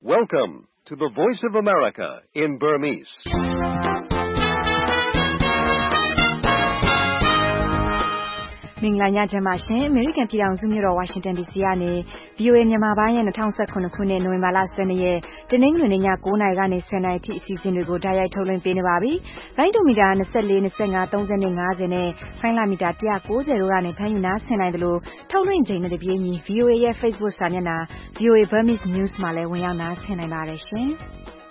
Welcome to the Voice of America in Burmese. ။မင်္ဂလာညချမ်းပါရှင်။ American ပြည်ထောင်စုမြို့တော် Washington DC ကနေ VOA မြန်မာပိုင်းရဲ့2019ခုနှစ်နိုဝင်ဘာလ12ရက်တနင်္ဂနွေနေ့ည9:00 နာရီကနေ10:00 နာရီထိအစီအစဉ်တွေကိုတိုက်ရိုက်ထုတ်လွှင့်ပေးနေပါပြီ။လိုင်းဒိုမီတာ24 25 30နဲ့50နဲ့ဖိုင်းလာမီတာ190တို့ကနေဖမ်းယူနားဆင်နိုင်တယ်လို့ထုတ်လွှင့်ချိန်နဲ့တပြေးညီ VOA ရဲ့ Facebook စာမျက်နှာ VOA Burmese News မှာလည်းဝင်ရောက်နားဆင်နိုင်ပါတယ်ရှင်။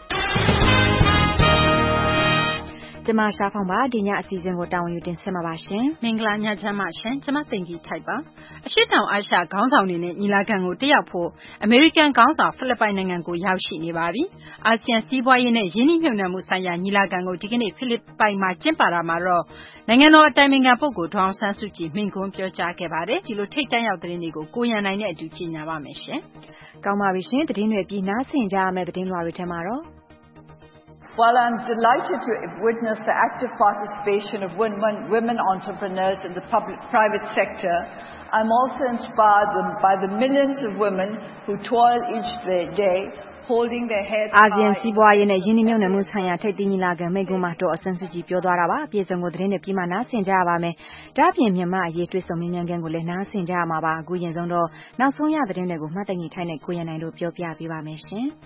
ကျမရှားဖောင်ပါဒီညအစီအစဉ်ကိုတာဝန်ယူတင်ဆက်မှာပါရှင်မင်္ဂလာညချမ်းပါရှင်ကျမသိင်ကြီးထိုက်ပါအရှိတောင်အာရှခေါင်းဆောင်တွေနဲ့ညီလာခံကိုတက်ရောက်ဖို့အမေရိကန်ခေါင်းဆောင်ဖိလစ်ပိုင်နိုင်ငံကိုရောက်ရှိနေပါပြီအာဆီယံစီးပွားရေးနဲ့ယင်းနှိမ့်ညွှန်နှံမှုဆိုင်ရာညီလာခံကိုဒီကနေ့ဖိလစ်ပိုင်မှာကျင်းပတာမှာတော့နိုင်ငံတော်အတိုင်ပင်ခံပုဂ္ဂိုလ်ဒေါအောင်ဆန်းစုကြည်မိန့်ခွန်းပြောကြားခဲ့ပါတယ်ဒီလိုထိတ်တန့်ရောက်တဲ့သတင်းတွေကိုကိုရန်နိုင်နဲ့အတူကြီးညာပါမယ်ရှင်ကောင်းပါပြီရှင်သတင်းတွေပြီးနားဆင်ကြရမယ့်သတင်းလွှာတွေထဲမှာတော့ While I'm delighted to witness the active participation of women entrepreneurs in the private sector, I'm also inspired by the millions of women who toil each day, holding their heads high. အာဆီယံစီးပွားရေးနဲ့ယင်းနှိမ့်ညွှန်နှံမှုဆိုင်ရာထိပ်သီးညီလာခံမိန့်ခွန်းမှာဒေါ်အောင်ဆန်းစုကြည်ပြောသွားတာပါ။ပြည်စုံကိုသတင်းတွေပြီးမှနားဆင်ကြရပါမယ်။ဒါ့အပြင်မြန်မာအရေးတွေ့ဆုံမြင်မြန်ခန်းကိုလည်းနားဆင်ကြရမှာပါ။အခုရင်ဆုံးတော့နောက်ဆုံးရသတင်းတွေကိုမှတ်သိမ်းထိုင်နဲ့ကိုရန်နိုင်တို့ပြောပြပေးပါမယ်ရှင်။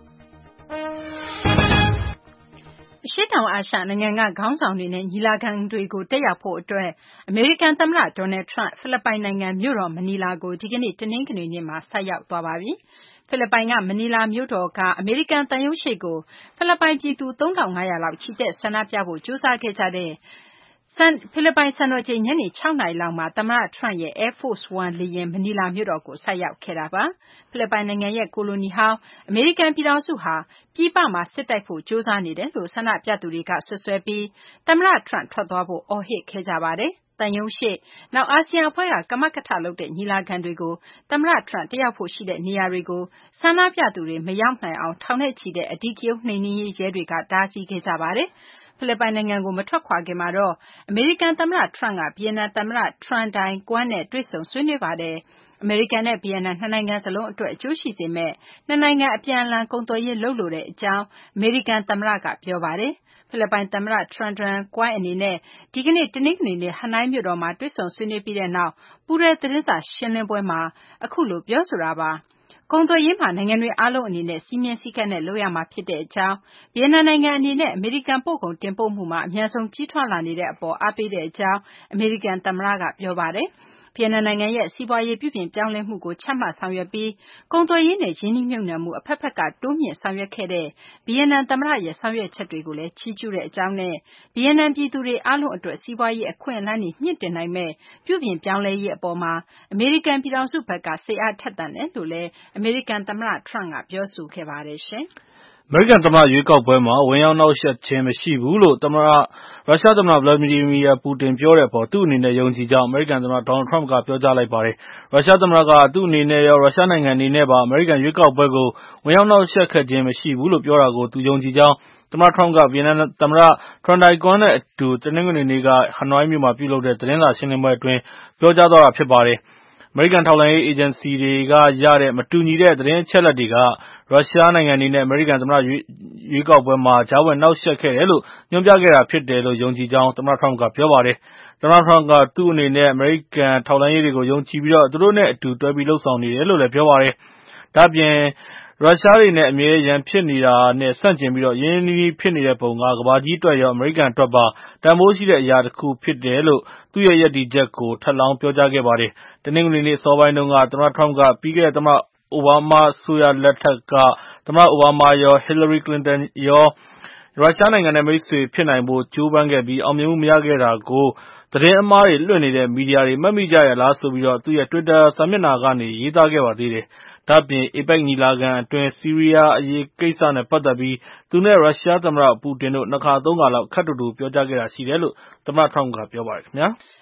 အရှေ့တောင်အာရှနိုင်ငံကခေါင်းဆောင်တွေနဲ့ညီလာခံတွေကိုတက်ရောက်ဖို့အတွက်အမေရိကန်သမ္မတဒေါ်နယ်ထရန့်ဖိလစ်ပိုင်နိုင်ငံမြို့တော်မနီလာကိုဒီကနေ့တနင်္ဂနွေနေ့မှာဆိုက်ရောက်သွားပါပြီ။ဖိလစ်ပိုင်ကမနီလာမြို့တော်ကအမေရိကန်သံရုံးရှေ့ကိုဖိလစ်ပိုင်ပြည်သူ3500လောက်ချီတက်ဆန္ဒပြဖို့ကြိုးစားခဲ့ကြတဲ့ဖိလစ်ပိုင်စံတော်ချိန်ညနေ6နာရီလောက်မှာသမ္မတထရန့်ရဲ့ Air Force One လေယာဉ်မနီလာမြို့တော်ကိုဆိုက်ရောက်ခဲ့တာပါ။ဖိလစ်ပိုင်နိုင်ငံရဲ့ကိုလိုနီဟောင်းအမေရိကန်ပြည်ထောင်စုဟာပြည်ပမှာစစ်တိုက်ဖို့ကြိုးစားနေတယ်လို့ဆန္ဒပြသူတွေကဆွဆွဲပြီးသမ္မတထရန့်ထွက်သွားဖို့အော်ဟစ်ခဲ့ကြပါတယ်။သံရုံးရှေ့နောက်အာဆီယံအဖွဲ့ကကမကထလုပ်တဲ့ညီလာခံတွေကိုသမ္မတထရန့်တက်ရောက်ဖို့ရှိတဲ့နေရာတွေကိုဆန္ဒပြသူတွေမရောက်နိုင်အောင်ထောင်နဲ့ချီတဲ့အဓိကရုဏ်းနှိမ်နင်းရေးရဲတွေကတားဆီးခဲ့ကြပါတယ်။ဖိလစ်ပိုင်နိုင်ငံကိုမထွက်ခွာခင်မှာတော့အမေရိကန်သမ္မတထရန့်ကဗီယက်နမ်သမ္မတထရန်ဒိုင်ကွမ်းနဲ့တွေ့ဆုံဆွေးနွေးပါတယ်။အမေရိကန်နဲ့ဗီယက်နမ်နှစ်နိုင်ငံစလုံးအတွက်အကျိုးရှိစေမယ့်နှစ်နိုင်ငံအပြန်အလှန်ကုန်သွယ်ရေးလုပ်လိုတဲ့အကြောင်းအမေရိကန်သမ္မတကပြောပါတယ်။ဖိလစ်ပိုင်သမ္မတထရန်ဒိုင်ကွမ်းအနေနဲ့ဒီကနေ့တနင်္ဂနွေနေ့ဟနိုင်းမြို့တော်မှာတွေ့ဆုံဆွေးနွေးပြီးတဲ့နောက်ပူးတွဲသတင်းစာရှင်းလင်းပွဲမှာအခုလိုပြောဆိုတာပါ။ကုန်သွယ်ရေးမှာနိုင်ငံတွေအားလုံးအနေနဲ့စည်းမျဉ်းစည်းကမ်းနဲ့လုပ်ရမှာဖြစ်တဲ့အကြောင်းဗီယက်နမ်နိုင်ငံအနေနဲ့အမေရိကန်ပို့ကုန်တင်ပို့မှုမှာအများဆုံးကြီးထွားလာနေတဲ့အပေါ်အားပေးတဲ့အကြောင်းအမေရိကန်သမ္မတကပြောပါတယ်။ဗီယက်နမ်နိုင်ငံရဲ့စီးပွားရေးပြုပြင်ပြောင်းလဲမှုကိုချမှတ်ဆောင်ရွက်ပြီးကုန်သွယ်ရေးနဲ့ရင်းနှီးမြှုပ်နှံမှုအဖက်ဖက်ကတိုးမြင့်ဆောင်ရွက်ခဲ့တဲ့ဗီယက်နမ်သမ္မတရဲ့ဆောင်ရွက်ချက်တွေကိုလည်းချီးကျူးတဲ့အကြောင်းနဲ့ဗီယက်နမ်ပြည်သူတွေအားလုံးအတွက်စီးပွားရေးအခွင့်အလမ်းတွေမြင့်တင်နိုင်မဲ့ပြုပြင်ပြောင်းလဲရေးအပေါ်မှာအမေရိကန်ပြည်ထောင်စုဘက်ကစိတ်အားထက်သန်တယ်လို့လည်းအမေရိကန်သမ္မတထရန့်ကပြောဆိုခဲ့ပါတယ်ရှင်။အမေရိကန်သမ္မတရွေးကောက်ပွဲမှာဝင်ရောက်နှောက်ယှက်ခြင်းမရှိဘူးလို့ရုရှားသမ္မတဗလာဒီမီယာပူတင်ပြောတဲ့အပေါ်သူ့အနေနဲ့ယုံကြည်ကြောင်းအမေရိကန်သမ္မတဒေါ်နယ်ထရမ့်ကပြောကြားလိုက်ပါတယ်။ရုရှားသမ္မတကသူ့အနေနဲ့ရောရုရှားနိုင်ငံအနေနဲ့ပါအမေရိကန်ရွေးကောက်ပွဲကိုဝင်ရောက်နှောက်ယှက်ခဲ့ခြင်းမရှိဘူးလို့ပြောတာကိုသူယုံကြည်ကြောင်းသမ္မတထရမ့်ကဗီယက်နမ်သမ္မတထရန်ဒိုင်ကွန်းနဲ့အတူတနင်္ဂနွေနေ့ကဟနွိုင်းမြို့မှာပြုလုပ်တဲ့သတင်းစာရှင်းလင်းပွဲအတွင်းပြောကြားသွားတာဖြစ်ပါတယ်။အမေရိကန်ထောက်လှမ်းရေးအေဂျင်စီတွေကရတဲ့မတူညီတဲ့သတင်းအချက်အလက်တွေကရုရှားနိုင်ငံအနေနဲ့အမေရိကန်သမ္မတရွေးကောက်ပွဲမှာကြားဝင်နှောက်ယှက်ခဲ့တယ်လို့ညွှန်ပြခဲ့တာဖြစ်တယ်လို့ယုံကြည်ကြောင်းသမ္မတထရမ့်ကပြောပါတယ်။သမ္မတထရမ့်ကသူ့အနေနဲ့အမေရိကန်ထောက်လှမ်းရေးတွေကိုယုံကြည်ပြီးသူတို့နဲ့အတူတွဲပြီးလှုပ်ဆောင်နေတယ်လို့လည်းပြောပါတယ်။ဒါ့အပြင်ရုရှားတွေနဲ့အမြဲရန်ဖြစ်နေတာနဲ့ဆန့်ကျင်ပြီးရင်းနှီးနှီးဖြစ်နေတဲ့ပုံကကမ္ဘာကြီးအတွက်ရောအမေရိကန်အတွက်ပါတန်ဖိုးရှိတဲ့အရာတစ်ခုဖြစ်တယ်လို့သူ့ရဲ့ယက်တီချက်ကိုထပ်လောင်းပြောကြားခဲ့ပါတယ်။တနင်္ဂနွေနေ့အစောပိုင်းတုန်းကသမ္မတထရမ့်ကပြီးခဲ့တဲ့သမ္မတအိုဘားမားအစိုးရလက်ထက်ကသမ္မတအိုဘားမားရောဟီလာရီကလင်တန်ရောရုရှားနိုင်ငံနဲ့မိတ်ဆွေဖြစ်နိုင်ဖို့ကြိုးပမ်းခဲ့ပြီးအောင်မြင်မှုမရခဲ့တာကိုသတင်းအမှားတွေလွှင့်နေတဲ့မီဒီယာတွေမှတ်မိကြရလားဆိုပြီးသူ့ရဲ့ Twitter စာမျက်နှာကနေရေးသားခဲ့ပါသေးတယ်။ဒါ့အပြင် APEC ညီလာခံအတွင်းဆီးရီးယားအရေးကိစ္စနဲ့ပတ်သက်ပြီးသူနဲ့ရုရှားသမ္မတပူတင်တို့2ခါ3ခါလောက်ခပ်တူတူပြောကြားခဲ့တာရှိတယ်လို့သမ္မတထရမ့်ကပြောပါတယ်ခင်ဗျာ။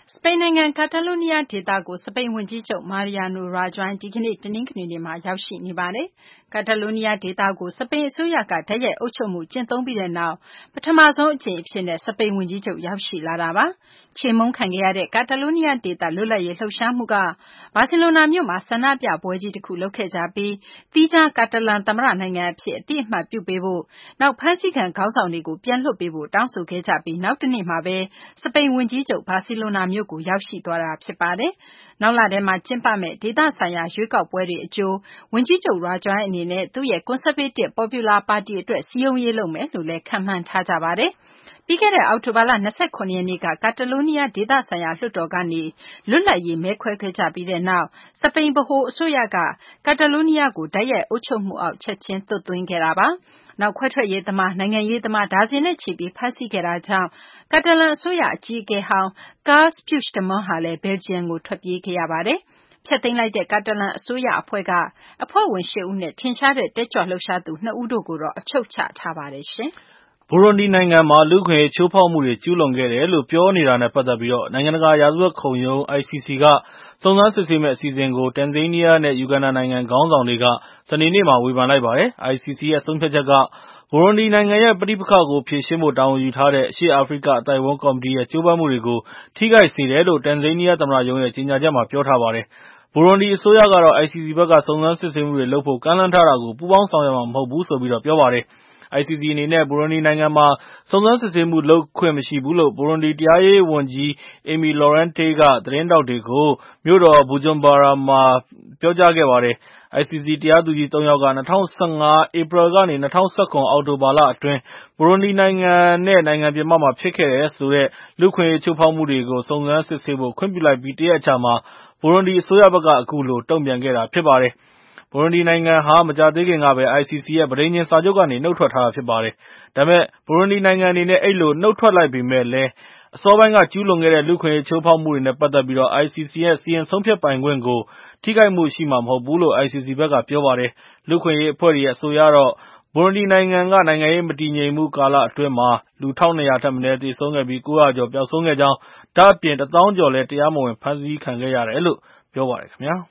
စပိန်နိုင်ငံကာတာလိုနီးယားဒေသကိုစပိန်ဝန်ကြီးချုပ်မာရီယာနိုရာဂျွိုင်းဒီကနေ့တနင်္ဂနွေနေ့မှာရောက်ရှိနေပါတယ်။ကာတာလိုနီးယားဒေသကိုစပိန်အစိုးရကတိုက်ရိုက်အုပ်ချုပ်မှုကျင့်သုံးပြီးတဲ့နောက်ပထမဆုံးအကြိမ်အဖြစ်နဲ့စပိန်ဝန်ကြီးချုပ်ရောက်ရှိလာတာပါ။ချေမှုန်းခံခဲ့ရတဲ့ကာတာလိုနီးယားဒေသလွတ်လပ်ရေးလှုပ်ရှားမှုကဘာစီလိုနာမြို့မှာဆန္ဒပြပွဲကြီးတစ်ခုလုပ်ခဲ့ကြပြီးသီးခြားကာတာလန်သမ္မတနိုင်ငံအဖြစ်အတိအမှတ်ပြုပေးဖို့နောက်ဖမ်းဆီးခံခေါင်းဆောင်တွေကိုပြန်လွှတ်ပေးဖို့တောင်းဆိုခဲ့ကြပြီးနောက်တနေ့မှာပဲစပိန်ဝန်ကြီးချုပ်ဘာစီလိုနာမြို့ကိုရောက်ရှိသွားတာဖြစ်ပါတယ်။နောက်လထဲမှာကျင်းပမယ့်ဒေသဆိုင်ရာရွေးကောက်ပွဲတွေအကျိုးဝန်ကြီးချုပ်ရာဂျွိုင်းအနေနဲ့သူ့ရဲ့ Conservative Popular Party အတွက်စည်းရုံးရေးလုပ်မယ်လို့လည်းခန့်မှန်းထားကြပါတယ်။ပြီးခဲ့တဲ့အောက်တိုဘာလ29ရက်နေ့ကကာတာလိုနီးယားဒေသဆိုင်ရာလွှတ်တော်ကနေလွတ်လပ်ရေးမဲခွဲခဲ့ကြပြီးတဲ့နောက်စပိန်ဗဟိုအစိုးရကကာတာလိုနီးယားကိုတိုက်ရိုက်အုပ်ချုပ်မှုအောက်ချက်ချင်းသွတ်သွင်းခဲ့တာပါ။နောက်ခွဲထွက်ရေးသမားနိုင်ငံရေးသမားဒါဇင်နဲ့ချီပြီးဖမ်းဆီးခဲ့တာကြောင့်ကာတာလန်အစိုးရအကြီးအကဲဟောင်း Carles Puigdemont ဟာလည်းဘယ်လ်ဂျီယံကိုထွက်ပြေးခဲ့ရပါတယ်။ဖျက်သိမ်းလိုက်တဲ့ကာတာလန်အစိုးရအဖွဲ့ကအဖွဲ့ဝင်8ဦးနဲ့ထင်ရှားတဲ့တက်ကြွလှုပ်ရှားသူ2ဦးတို့ကိုတော့အချုပ်ချထားပါတယ်ရှင်။ဘူရွန်ဒီနိုင်ငံမှာလူ့အခွင့်အရေးချိုးဖောက်မှုတွေကျူးလွန်ခဲ့တယ်လို့ပြောနေတာနဲ့ပတ်သက်ပြီးနိုင်ငံတကာရာဇဝတ်ခုံရုံး ICC ကစုံစမ်းစစ်ဆေးမယ့်အစီအစဉ်ကိုတန်ဇေးနီးယားနဲ့ယူဂန်ဒါနိုင်ငံခေါင်းဆောင်တွေကစနေနေ့မှာဝေဖန်လိုက်ပါတယ်။ ICC ရဲ့ဆုံးဖြတ်ချက်ကဘူရွန်ဒီနိုင်ငံရဲ့ပဋိပက္ခကိုဖြေရှင်းဖို့တာဝန်ယူထားတဲ့အရှေ့အာဖရိကအသိုက်အဝန်းကော်မတီရဲ့ကြိုးပမ်းမှုတွေကိုထိခိုက်စေတယ်လို့တန်ဇေးနီးယားသမ္မတရုံးရဲ့ကြေညာချက်မှာပြောထားပါတယ်။ဘူရွန်ဒီအစိုးရကတော့ ICC ဘက်ကစုံစမ်းစစ်ဆေးမှုတွေလုပ်ဖို့ကမ်းလှမ်းထားတာကိုပူးပေါင်းဆောင်ရွက်မှာမဟုတ်ဘူးဆိုပြီးပြောပါတယ်။ ICC အနေနဲ့ဘူရွန်ဒီနိုင်ငံမှာစုံစမ်းစစ်ဆေးမှုလုပ်ခွင့်မရှိဘူးလို့ဘူရွန်ဒီတရားရေးဝန်ကြီး Amy Lorente ကသတင်းထောက်တွေကိုမြို့တော်ဘူဂျွမ်ဘာရာမှာပြောကြားခဲ့ပါတယ်။ ICC တရားသူကြီး3ယောက်က2015 ဧပြီကနေ 2019 အောက်တိုဘာလအတွင်းဘူရွန်ဒီနိုင်ငံနဲ့နိုင်ငံပြင်ပမှာဖြစ်ခဲ့တယ်ဆိုတဲ့လူ့အခွင့်အရေးချိုးဖောက်မှုတွေကိုစုံစမ်းစစ်ဆေးဖို့ခွင့်ပြုလိုက်ပြီးတရက်အကြာမှာဘူရွန်ဒီအစိုးရဘက်ကအခုလိုတုံ့ပြန်ခဲ့တာဖြစ်ပါတယ်။ဘူရွန်ဒီနိုင်ငံဟာမကြာသေးခင်ကပဲ ICC ရဲ့ပဋိညာဉ်စာချုပ်ကနေနှုတ်ထွက်ထားတာဖြစ်ပါတယ်။ဒါပေမဲ့ဘူရွန်ဒီနိုင်ငံအနေနဲ့အဲ့လိုနှုတ်ထွက်လိုက်ပေမဲ့လည်းအစောပိုင်းကကျူးလွန်ခဲ့တဲ့လူ့အခွင့်အရေးချိုးဖောက်မှုတွေနဲ့ပတ်သက်ပြီးICC ရဲ့စီရင်ဆုံးဖြတ်ပိုင်ခွင့်ကိုထိခိုက်မှုရှိမှာမဟုတ်ဘူးလို့ ICC ဘက်ကပြောပါတယ်။လူ့အခွင့်အရေးအဖွဲ့တွေရဲ့အဆိုအရတော့ဘူရွန်ဒီနိုင်ငံကနိုင်ငံရေးမတည်ငြိမ်မှုကာလအတွင်းမှာလူ 1200 ထက်မနည်းသေဆုံးခဲ့ပြီး900 ကျော်ပျောက်ဆုံးခဲ့ကြောင်းဒါ့အပြင်1000 ကျော်လည်းတရားမဝင်ဖမ်းဆီးခံခဲ့ရတယ်လို့ပြောပါတယ်ခင်ဗျာ။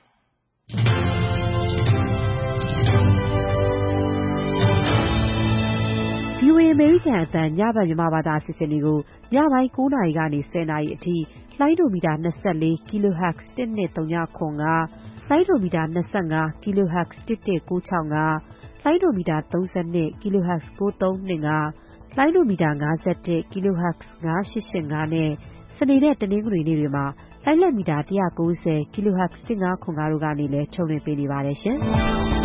VOA အမေရိကန်အသံညဘက်မြန်မာဘာသာအစီအစဉ်တွေကိုညပိုင်း9:00 နာရီကနေ10:00 နာရီအထိလိုင်းဒိုမီတာ24 kHz 103.5 လိုင်းဒိုမီတာ25 kHz 11965 လိုင်းဒိုမီတာ32 kHz 9325 လိုင်းဒိုမီတာ51 kHz 9885နဲ့စနေနဲ့တနင်္ဂနွေနေ့တွေမှာလိုင်းလက်မီတာ190 kHz 1505တို့ကနေလည်းထုတ်လွှင့်ပေးနေပါတယ်ရှင်။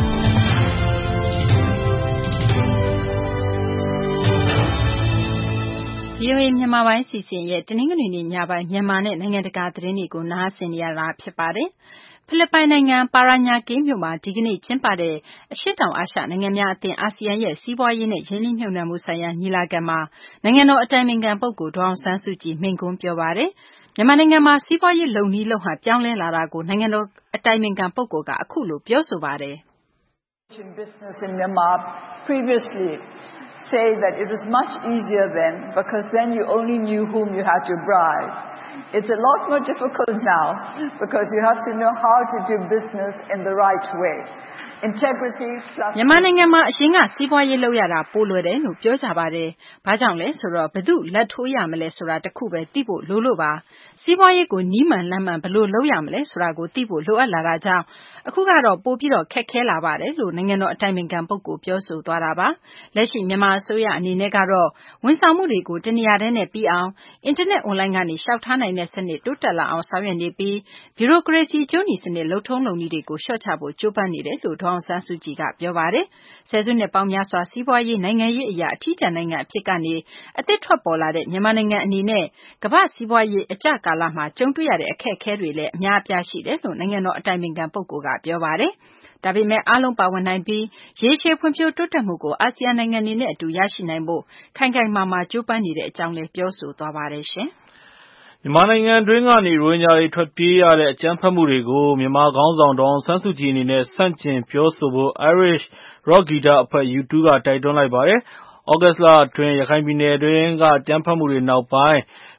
VOA မြန်မာပိုင်းစီစဉ်ရဲ့တနင်္ဂနွေနေ့ညပိုင်းမြန်မာနဲ့နိုင်ငံတကာသတင်းတွေကိုနားဆင်နေရတာဖြစ်ပါတယ်။ဖိလစ်ပိုင်နိုင်ငံပါရာညာကေးမြို့မှာဒီကနေ့ကျင်းပတဲ့အရှေ့တောင်အာရှနိုင်ငံများအသင်းအာဆီယံရဲ့စီးပွားရေးနဲ့ရင်းနှီးမြှုပ်နှံမှုဆိုင်ရာညီလာခံမှာနိုင်ငံတော်အတိုင်ပင်ခံပုဂ္ဂိုလ်ဒေါ်အောင်ဆန်းစုကြည်မိန့်ခွန်းပြောပါတယ်။မြန်မာနိုင်ငံမှာစီးပွားရေးလုပ်နည်းလုပ်ဟန်ပြောင်းလဲလာတာကိုနိုင်ငံတော်အတိုင်ပင်ခံပုဂ္ဂိုလ်ကအခုလိုပြောဆိုပါတယ်။ Business in Myanmar previously say that it was much easier then because then you only knew whom you had to bribe. It's a lot more difficult now because you have to know how to do business in the right way. Integrity plus မြန်မာနိုင်ငံမှာအရင်ကစီးပွားရေးလုပ်ရတာပိုလွယ်တယ်လို့ပြောကြပါတယ်။ဘာကြောင့်လဲဆိုတော့ဘယ်သူလက်ထိုးရမလဲဆိုတာတခုပဲသိဖို့လိုလို့ပါ။စီးပွားရေးကိုနီးမှန်လမ်းမှန်ဘယ်လိုလုပ်ရမလဲဆိုတာကိုသိဖို့လိုအပ်လာတာကြောင့်အခုကတော့ပိုပြီးတော့ခက်ခဲလာပါတယ်လို့နိုင်ငံတော်အတိုင်ပင်ခံပုဂ္ဂိုလ်ပြောဆိုသွားတာပါ။လက်ရှိမြန်မာအစိုးရအနေနဲ့ကတော့ဝန်ဆောင်မှုတွေကိုတနေရာတည်းနဲ့ပြီးအောင်အင်တာနက်အွန်လိုင်းကနေရှောက်ထားနိုင်တဲ့စနစ်တိုးတက်လာအောင်ဆောင်ရွက်နေပြီးဘီရိုကရေစီကျိုးနီစနစ်လုံထုံးလုံနည်းတွေကိုလျှော့ချဖို့ကြိုးပမ်းနေတယ်လို့ဒေါ်အောင်ဆန်းစုကြည်ကပြောပါတယ်။ဆယ်စုနှစ်ပေါင်းများစွာစီးပွားရေးနိုင်ငံရေးအရာအထီးကျန်နိုင်ငံအဖြစ်ကနေအသစ်ထွက်ပေါ်လာတဲ့မြန်မာနိုင်ငံအနေနဲ့ကမ္ဘာ့စီးပွားရေးအကျကာလမှာကြုံတွေ့ရတဲ့အခက်အခဲတွေလည်းအများအပြားရှိတယ်လို့နိုင်ငံတော်အတိုင်ပင်ခံပုဂ္ဂိုလ်ကပြောပါတယ်။ဒါပေမဲ့အားလုံးပါဝင်နိုင်ပြီးရေရှည်ဖွံ့ဖြိုးတိုးတက်မှုကိုအာဆီယံနိုင်ငံတွေနဲ့အတူရရှိနိုင်ဖို့ခိုင်ခိုင်မာမာကြိုးပမ်းနေတဲ့အကြောင်းလည်းပြောဆိုသွားပါတယ်ရှင်။မြန်မာနိုင်ငံတွင်းကနေရိုဟင်ဂျာတွေထွက်ပြေးရတဲ့အကြမ်းဖက်မှုတွေကိုမြန်မာခေါင်းဆောင်ဒေါ်အောင်ဆန်းစုကြည်အနေနဲ့ဆန့်ကျင်ပြောဆိုဖို့ Irish Rock ဂီတအဖွဲ့ U2 ကတိုက်တွန်းလိုက်ပါတယ်။သြဂုတ်လအတွင်းရခိုင်ပြည်နယ်တွင်းကအကြမ်းဖက်မှုတွေနောက်ပိုင်းဘ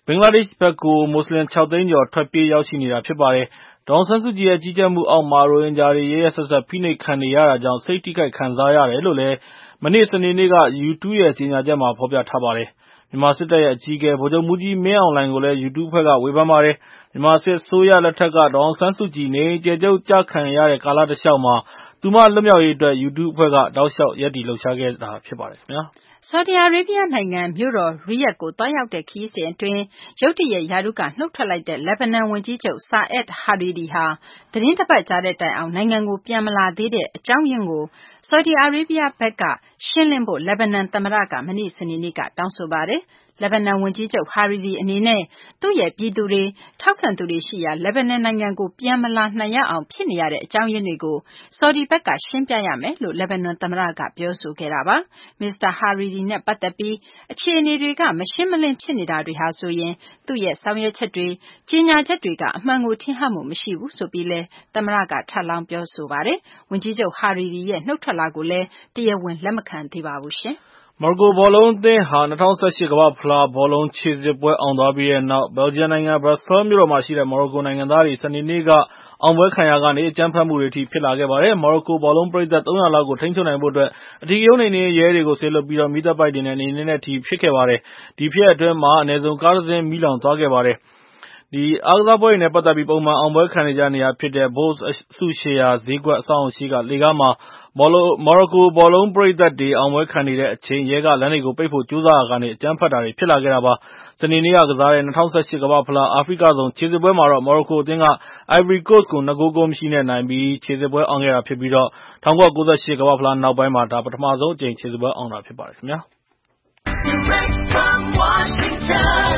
င်္ဂလားဒေ့ရှ်ဘက်ကိုမွတ်စလင်6 သိန်းကျော်ထွက်ပြေးရောက်ရှိနေတာဖြစ်ပါတယ်။ဒေါ်အောင်ဆန်းစုကြည်ရဲ့ကြီးကြပ်မှုအောက်မှာရိုဟင်ဂျာတွေရက်ရက်စက်စက်ဖိနှိပ်ခံနေရတာကြောင့်စိတ်ထိခိုက်ခံစားရတယ်လို့လည်းမနေ့စနေနေ့က U2 ရဲ့ကြေညာချက်မှာဖော်ပြထားပါတယ်။မြန်မာစစ်တပ်ရဲ့အကြီးအကဲဗိုလ်ချုပ်မှူးကြီးမင်းအောင်လှိုင်ကိုလည်း U2 အဖွဲ့ကဝေဖန်ပါတယ်။မြန်မာစစ်အစိုးရလက်ထက်ကဒေါ်အောင်ဆန်းစုကြည်နေကျဲကျုပ်ကျခံရတဲ့ကာလတစ်လျှောက်မှာသူမလွတ်မြောက်ရေးအတွက် U2 အဖွဲ့ကတောက်လျှောက်ရပ်တည်လှုပ်ရှားခဲ့တာဖြစ်ပါတယ်ခင်ဗျာ။ဆော်ဒီအာရေဗျနိုင်ငံမြို့တော်ရီယက်ကိုသွားရောက်တဲ့ခရီးစဉ်အတွင်းရုတ်တရက်ရာထူးကနှုတ်ထွက်လိုက်တဲ့လက်ဘနန်ဝန်ကြီးချုပ်ဆာအက်ဒ်ဟာရီဒီဟာသတင်းတစ်ပတ်ကြာတဲ့တိုင်အောင်နိုင်ငံကိုပြန်မလာသေးတဲ့အကြောင်းရင်းကိုဆော်ဒီအာရေဗျဘက်ကရှင်းလင်းဖို့လက်ဘနန်သမ္မတကမနေ့စနေနေ့ကတောင်းဆိုပါတယ်။လက်ဘနန်ဝန်ကြီးချုပ်ဟာရီဒီအနေနဲ့သူ့ရဲ့ပြည်သူတွေထောက်ခံသူတွေရှိရာလက်ဘနန်နိုင်ငံကိုပြန်မလာနိုင်ရအောင်ဖြစ်နေရတဲ့အကြောင်းရင်းတွေကိုဆော်ဒီဘက်ကရှင်းပြရမယ်လို့လက်ဘနန်သမ္မတကပြောဆိုခဲ့တာပါ။မစ္စတာဟာရီဒီနဲ့ပတ်သက်ပြီးအခြေအနေတွေကမရှင်းမလင်းဖြစ်နေတာတွေဟာဆိုရင်သူ့ရဲ့ဆောင်ရွက်ချက်တွေကြေညာချက်တွေကအမှန်ကိုထင်ဟပ်မှုမရှိဘူးဆိုပြီးလဲသမ္မတကထပ်လောင်းပြောဆိုပါတယ်။ဝန်ကြီးချုပ်ဟာရီဒီရဲ့နှုတ်ထွက်လာကိုလည်းတရားဝင်လက်မခံသေးပါဘူးရှင်။မော်ရိုကိုဘောလုံးအသင်းဟာ2018ကမ္ဘာ့ဖလားဘောလုံးခြေစစ်ပွဲအောင်သွားပြီးတဲ့နောက်ဘယ်လ်ဂျီယံနိုင်ငံဘရပ်ဆဲလ်မြို့တော်မှာရှိတဲ့မော်ရိုကိုနိုင်ငံသားတွေစနေနေ့ကအောင်ပွဲခံရကနေအကြမ်းဖက်မှုတွေအထိဖြစ်လာခဲ့ပါတယ်။မော်ရိုကိုဘောလုံးပရိသတ်300လောက်ကိုထိန်းချုပ်နိုင်ဖို့အတွက်အဓိကရုဏ်းနှိမ်နင်းရေးရဲတွေကိုဆေလွှတ်ပြီးမီးသတ်ပိုက်တွေနဲ့နှိမ်နင်းတဲ့အထိဖြစ်ခဲ့ပါတယ်။ဒီဖြစ်ရပ်အတွင်းမှာအနည်းဆုံးကားတစ်စင်းမီးလောင်သွားခဲ့ပါတယ်။အားကစားပွဲတွေနဲ့ပတ်သက်ပြီးပုံမှန်အောင်ပွဲခံနေကြနေရာဖြစ်တဲ့ Bouls အစုရှယ်ယာဈေးကွက်အဆောက်အအုံရှိကလေကားမှာမော်ရိုကိုဘောလုံးပရိသတ်တွေအောင်ပွဲခံနေတဲ့အချိန်ရဲကလမ်းတွေကိုပိတ်ဖို့ကြိုးစားရာကနေအကြမ်းဖက်တာတွေဖြစ်လာခဲ့တာပါ။စနေနေ့ကကစားတဲ့2018ကမ္ဘာ့ဖလားအာဖရိကဆုံခြေစစ်ပွဲမှာတော့မော်ရိုကိုအသင်းက Ivory Coast ကို2 ဂိုးမရှိနဲ့နိုင်ပြီးခြေစစ်ပွဲအောင်ခဲ့တာဖြစ်ပြီး1998ကမ္ဘာ့ဖလားနောက်ပိုင်းမှာဒါပထမဆုံးအကြိမ်ခြေစစ်ပွဲအောင်တာဖြစ်ပါတယ်ခင်ဗျာ။ Direct from Washington,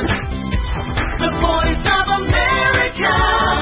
the voice of America,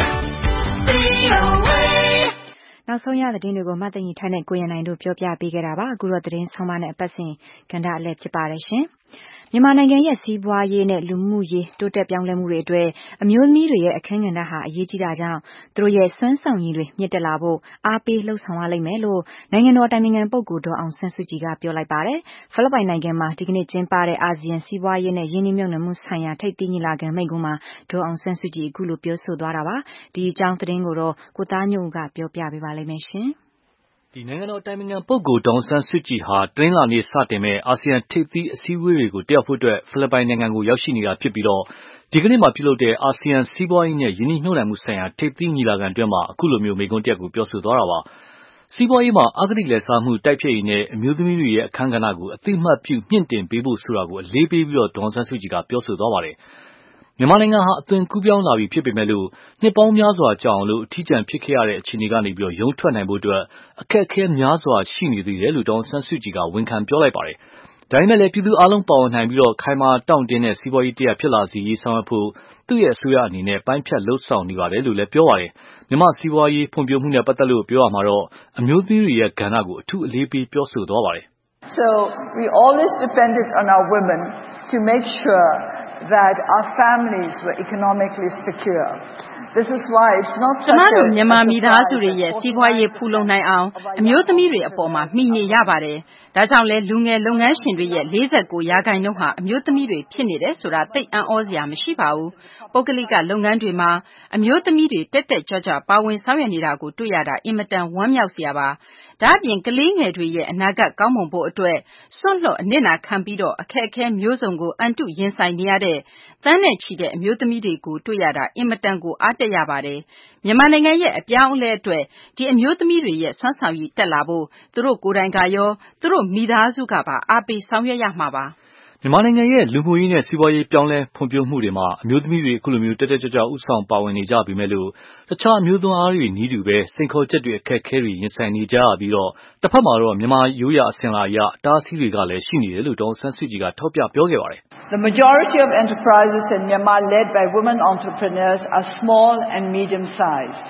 VOA နောက်ဆုံးရသတင်းတွေကိုမသိင်္ဂီထိုက်နဲ့ကိုရန်နိုင်တို့ပြောပြပေးခဲ့တာပါအခုတော့သတင်းဆုံးမနဲ့အပတ်စဉ်ကဏ္ဍအလဲဖြစ်ပါတယ်ရှင်မြန်မာနိုင်ငံရဲ့စီးပွားရေးနဲ့လူမှုရေးတိုးတက်ပြောင်းလဲမှုတွေအတွက်အမျိုးသမီးတွေရဲ့အခန်းကဏ္ဍဟာအရေးကြီးတာကြောင့်သူတို့ရဲ့စွမ်းဆောင်ရည်တွေမြင့်တက်လာဖို့အားပေးလှုံ့ဆော်ရလိမ့်မယ်လို့နိုင်ငံတော်တိုင်ပင်ခံပုဂ္ဂိုလ်ဒေါ်အောင်ဆန်းစုကြည်ကပြောလိုက်ပါတယ်ဖိလစ်ပိုင်နိုင်ငံမှာဒီကနေ့ကျင်းပတဲ့အာဆီယံစီးပွားရေးနဲ့ယင်းနှိမ့်မြုပ်နှံမှုဆိုင်ရာထိပ်သီးညီလာခံမိန့်ခွန်းမှာဒေါ်အောင်ဆန်းစုကြည်အခုလိုပြောဆိုသွားတာပါဒီအကြောင်းသတင်းကိုတော့ကိုသားညွန့်ဦးကပြောပြပေးပါလိမ့်မယ်ရှင်နိုင်ငံတော်တိုင်ပင်ခံပုဂ္ဂိုလ်ဒေါ်အောင်ဆန်းစုကြည်ဟာတနင်္လာနေ့စတင်မဲ့အာဆီယံထိပ်သီးအစည်းအဝေးတွေကိုတက်ရောက်ဖို့အတွက်ဖိလစ်ပိုင်နိုင်ငံကိုရောက်ရှိနေတာဖြစ်ပြီးဒီကနေ့မှာပြုလုပ်တဲ့အာဆီယံစီးပွားရေးနဲ့ယင်းနှိမ့်မြုပ်နှံမှုဆိုင်ရာထိပ်သီးညီလာခံအတွင်းမှာအခုလိုမျိုးမိန့်ခွန်းတစ်ရပ်ကိုပြောဆိုသွားတာပါစီးပွားရေးမှာအဂတိလက်စားမှုတိုက်ဖျက်ရေးနဲ့အမျိုးသမီးတွေရဲ့အခန်းကဏ္ဍကိုအသိအမှတ်ပြုမြင့်တင်ပေးဖို့ဆိုတာကိုအလေးပေးပြီးဒေါ်အောင်ဆန်းစုကြည်ကပြောဆိုသွားပါတယ်မြန်မာနိုင်ငံဟာအသွင်ကူးပြောင်းလာပြီဖြစ်ပေမဲ့လို့နှစ်ပေါင်းများစွာကြာအောင်လို့အထီးကျန်ဖြစ်ခဲ့ရတဲ့အခြေအနေကနေရုန်းထွက်နိုင်ဖို့အတွက်အခက်အခဲများစွာရှိနေသေးတယ်လို့ဒေါ်အောင်ဆန်းစုကြည်ကဝန်ခံပြောလိုက်ပါတယ်။ဒါပေမဲ့လည်းပြည်သူအလုံးပါဝင်နိုင်ပြီးခိုင်မာတောင့်တင်းတဲ့စီးပွားရေးတရားဖြစ်လာစေရေးဆောင်ရွက်ဖို့သူ့ရဲ့အစိုးရအနေနဲ့ပိုင်းဖြတ်လှုပ်ဆောင်နေပါတယ်လို့လည်းပြောပါတယ်။မြန်မာစီးပွားရေးဖွံ့ဖြိုးမှုနဲ့ပတ်သက်လို့ပြောရမှာတော့အမျိုးသမီးတွေရဲ့ကဏ္ဍကိုအထူးအလေးပေးပြောဆိုသွားပါတယ်။ So we always depended on our women to make sure that our families were economically secure. This is why it's not such a ကျမတို့မြန်မာမိသားစုတွေရဲ့စီးပွားရေးဖူလုံနိုင်အောင်အမျိုးသမီးတွေအပေါ်မှာမှီနေရပါတယ်။ဒါကြောင့်လဲလူငယ်လုပ်ငန်းရှင်တွေရဲ့49%ဟာအမျိုးသမီးတွေဖြစ်နေတယ်ဆိုတာသိအံ့ဩစရာမရှိပါဘူး။ပုဂ္ဂလိကလုပ်ငန်းတွေမှာအမျိုးသမီးတွေတက်တက်ကြွကြွပါဝင်ဆောင်ရွက်နေတာကိုတွေ့ရတာအင်မတန်ဝမ်းမြောက်စရာပါ။ဒါ့အပြင်ကလေးငယ်တွေရဲ့အနာဂတ်ကောင်းမွန်ဖို့အတွက်စွန့်လွတ်အနစ်နာခံပြီးအခက်အခဲမျိုးစုံကိုအန်တုရင်ဆိုင်နေရတဲ့သန်းနဲ့ချီတဲ့အမျိုးသမီးတွေကိုတွေ့ရတာအင်မတန်ကိုအားတက်ရပါတယ်။မြန်မာနိုင်ငံရဲ့အပြောင်းအလဲအတွက်ဒီအမျိုးသမီးတွေရဲ့စွမ်းဆောင်ရည်တက်လာဖို့သူတို့ကိုယ်တိုင်ကရောသူတို့မိသားစုကပါအားပေးဆောင်ရွက်ရမှာပါ။မြန်မာနိုင်ငံရဲ့လူမှုရေးနဲ့စီးပွားရေးပြောင်းလဲဖွံ့ဖြိုးမှုတွေမှာအမျိုးသမီးတွေအခုလိုမျိုးတက်တက်ကြွကြွဦးဆောင်ပါဝင်နေကြပေမဲ့လို့တခြားအမျိုးသားအားတွေနည်းတူပဲစိန်ခေါ်ချက်တွေအခက်အခဲတွေရင်ဆိုင်နေကြရပြီးတစ်ဖက်မှာတော့မြန်မာရိုးရာအစဉ်လာအရအတားအဆီးတွေကလည်းရှိနေတယ်လို့ဒေါ်အောင်ဆန်းစုကြည်ကထောက်ပြပြောခဲ့ပါတယ်။ The majority of enterprises in Myanmar led by women entrepreneurs are small and medium sized.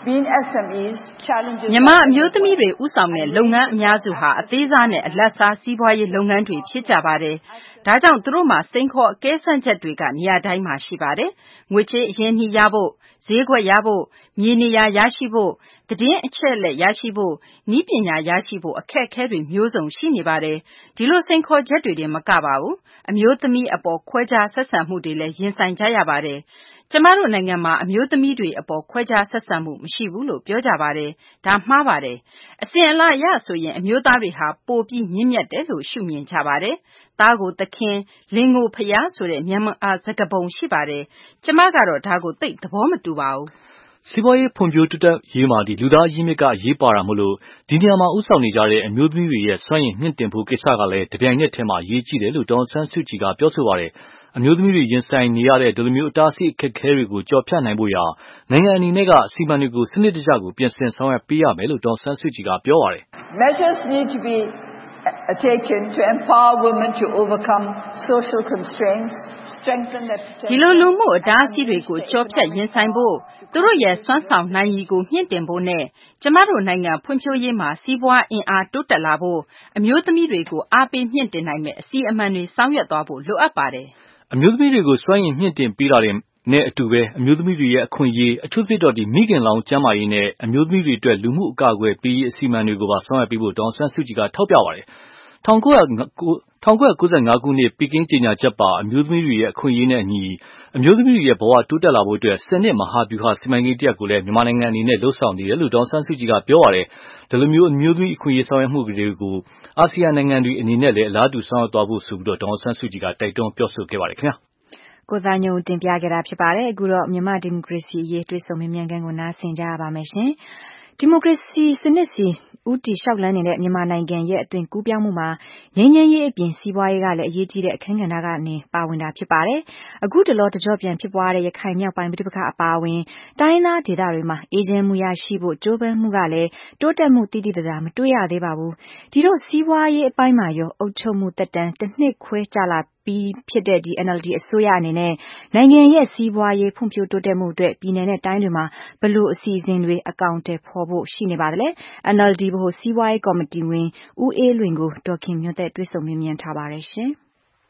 Being SMEs, challenges မြန်မာအမျိုးသမီးတွေဥဆောင်တဲ့လုပ်ငန်းအများစုဟာအသေးစားနဲ့အလတ်စားစီးပွားရေးလုပ်ငန်းတွေဖြစ်ကြပါတယ်။ဒါကြောင့်သူတို့မှာစိန်ခေါ်အကဲဆန့်ချက်တွေကနေရာတိုင်းမှာရှိပါတယ်။ငွေချေးအရင်းနှီးရဖို့၊ဈေးကွက်ရဖို့၊မြေနေရာရရှိဖို့၊သတင်းအချက်အလက်ရရှိဖို့၊နည်းပညာရရှိဖို့အခက်အခဲတွေမျိုးစုံရှိနေပါတယ်။ဒီလိုစိန်ခေါ်ချက်တွေတင်မကပါဘူး။အမျိုးသမီးအပေါ်ခွဲခြားဆက်ဆံမှုတွေလည်းရင်ဆိုင်ကြရပါတယ်။ကျမတို့နိုင်ငံမှာအမျိုးသမီးတွေအပေါ်ခွဲခြားဆက်ဆံမှုမရှိဘူးလို့ပြောကြပါတယ်။ဒါမှားပါတယ်။အစဉ်အလာအရဆိုရင်အမျိုးသားတွေဟာပိုပြီးမြင့်မြတ်တယ်လို့ရှုမြင်ကြပါတယ်။သားကိုသခင်လင်ကိုဖျားဆိုတဲ့မြန်မာစကားပုံရှိပါတယ်။ကျမကတော့ဒါကိုသိပ်သဘောမတူပါဘူး။စီးပွားရေးဖွံ့ဖြိုးတိုးတက်ရေးမှာလူသားအရင်းမြစ်ကအရေးပါတာမို့လို့ဒီနေရာမှာဦးဆောင်နေကြတဲ့အမျိုးသမီးတွေရဲ့စွမ်းရည်မြင့်တင်ဖို့ကိစ္စကလည်းတပြိုင်နက်တည်းမှာအရေးကြီးတယ်လို့ဒေါ်အောင်ဆန်းစုကြည်ကပြောဆိုပါတယ်။အမျိုးသမီးတွေရင်ဆိုင်နေရတဲ့ဒီလိုမျိုးအတားအဆီးအခက်အခဲတွေကိုကျော်ဖြတ်နိုင်ဖို့ရာနိုင်ငံအနေနဲ့ကအစီအမံတွေကိုစနစ်တကျကိုပြင်ဆင်ဆောင်ရွက်ပေးရမယ်လို့ဒေါ်အောင်ဆန်းစုကြည်ကပြောပါတယ်။ Measures need to be taken to empower women to overcome social constraints, strengthen their potential. ဒီလိုလူမှုအတားအဆီးတွေကိုကျော်ဖြတ်ရင်ဆိုင်ဖို့သူတို့ရဲ့စွမ်းဆောင်နိုင်ရည်ကိုမြင့်တင်ဖို့နဲ့ကျမတို့နိုင်ငံဖွံ့ဖြိုးရေးမှာစီးပွားအင်အားတိုးတက်လာဖို့အမျိုးသမီးတွေကိုအားပေးမြင့်တင်နိုင်မယ့်အစီအမံတွေဆောင်ရွက်သွားဖို့လိုအပ်ပါတယ်။အမျိုးသမီးတွေကိုစွမ်းရည်မြင့်တင်ပေးတာနဲ့အတူပဲအမျိုးသမီးတွေရဲ့အခွင့်အရေးအထူးသဖြင့်တော့မိခင်လောင်ကျန်းမာရေးနဲ့အမျိုးသမီးတွေအတွက်လူမှုအကာအကွယ်ပေးရေးအစီအမံတွေကိုပါဆောင်ရွက်ပေးဖို့ဒေါ်အောင်ဆန်းစုကြည်ကထောက်ပြပါတယ်။1995 ခုနှစ်ပီကင်းကြေညာချက်ပါအမျိုးသမီးတွေရဲ့အခွင့်အရေးနဲ့အညီအမျိုးသမီးတွေရဲ့ဘဝတိုးတက်လာဖို့အတွက်10 နှစ်မဟာဗျူဟာစီမံကိန်းတစ်ရပ်ကိုလည်းမြန်မာနိုင်ငံအနေနဲ့လှုပ်ဆောင်နေတယ်လို့ဒေါ်အောင်ဆန်းစုကြည်ကပြောပါတယ်။ဒီလိုမျိုးအမျိုးသမီးအခွင့်အရေးဆောင်ရွက်မှုတွေကိုအာဆီယံနိုင်ငံတွေအနေနဲ့လည်းအလားတူဆောင်ရွက်သွားဖို့ဆိုပြီးဒေါ်အောင်ဆန်းစုကြည်ကတိုက်တွန်းပြောဆိုခဲ့ပါတယ်ခင်ဗျာ။ကိုသားညုံတင်ပြခဲ့တာဖြစ်ပါတယ်။အခုတော့မြန်မာဒီမိုကရေစီအရေးတွေ့ဆုံမေးမြန်းခန်းကိုနားဆင်ကြရပါမယ်ရှင်။ဒီမိုကရေစီစနစ်စီဦးတည်လျှောက်လန်းနေတဲ့မြန်မာနိုင်ငံရဲ့အသွင်ကူးပြောင်းမှုမှာငြိမ်းချမ်းရေးအပြင်စီးပွားရေးကလည်းအရေးကြီးတဲ့အခန်းကဏ္ဍကနေပါဝင်တာဖြစ်ပါတယ်။အခုတလောတကြော့ပြန်ဖြစ်ပွားတဲ့ရခိုင်မြောက်ပိုင်းပဋိပက္ခအပါအဝင်တိုင်းသားဒေသတွေမှာအေဂျင့်မှုရရှိဖို့ကြိုးပမ်းမှုကလည်းတိုးတက်မှုတိတိကျကျမတွေ့ရသေးပါဘူး။ဒီတော့စီးပွားရေးအပိုင်းမှာရောအုပ်ချုပ်မှုသက်တမ်းတစ်နှစ်ခွဲကြာလာပြီးဖြစ်တဲ့ဒီ NLD အစိုးရအနေနဲ့နိုင်ငံရဲ့စီးပွားရေးဖွံ့ဖြိုးတိုးတက်မှုအတွက်ပြည်내နဲ့တိုင်းတွေမှာဘယ်လိုအစီအစဉ်တွေအကောင်အထည်ဖော်ဖို့ရှိနေပါသလဲ NLD ဗဟိုစီးပွားရေးကော်မတီဝင်ဦးအေးလွင်ကိုဒေါ်ခင်မျိုးသက်တွေ့ဆုံမေးမြန်းထားပါတယ်ရှင်။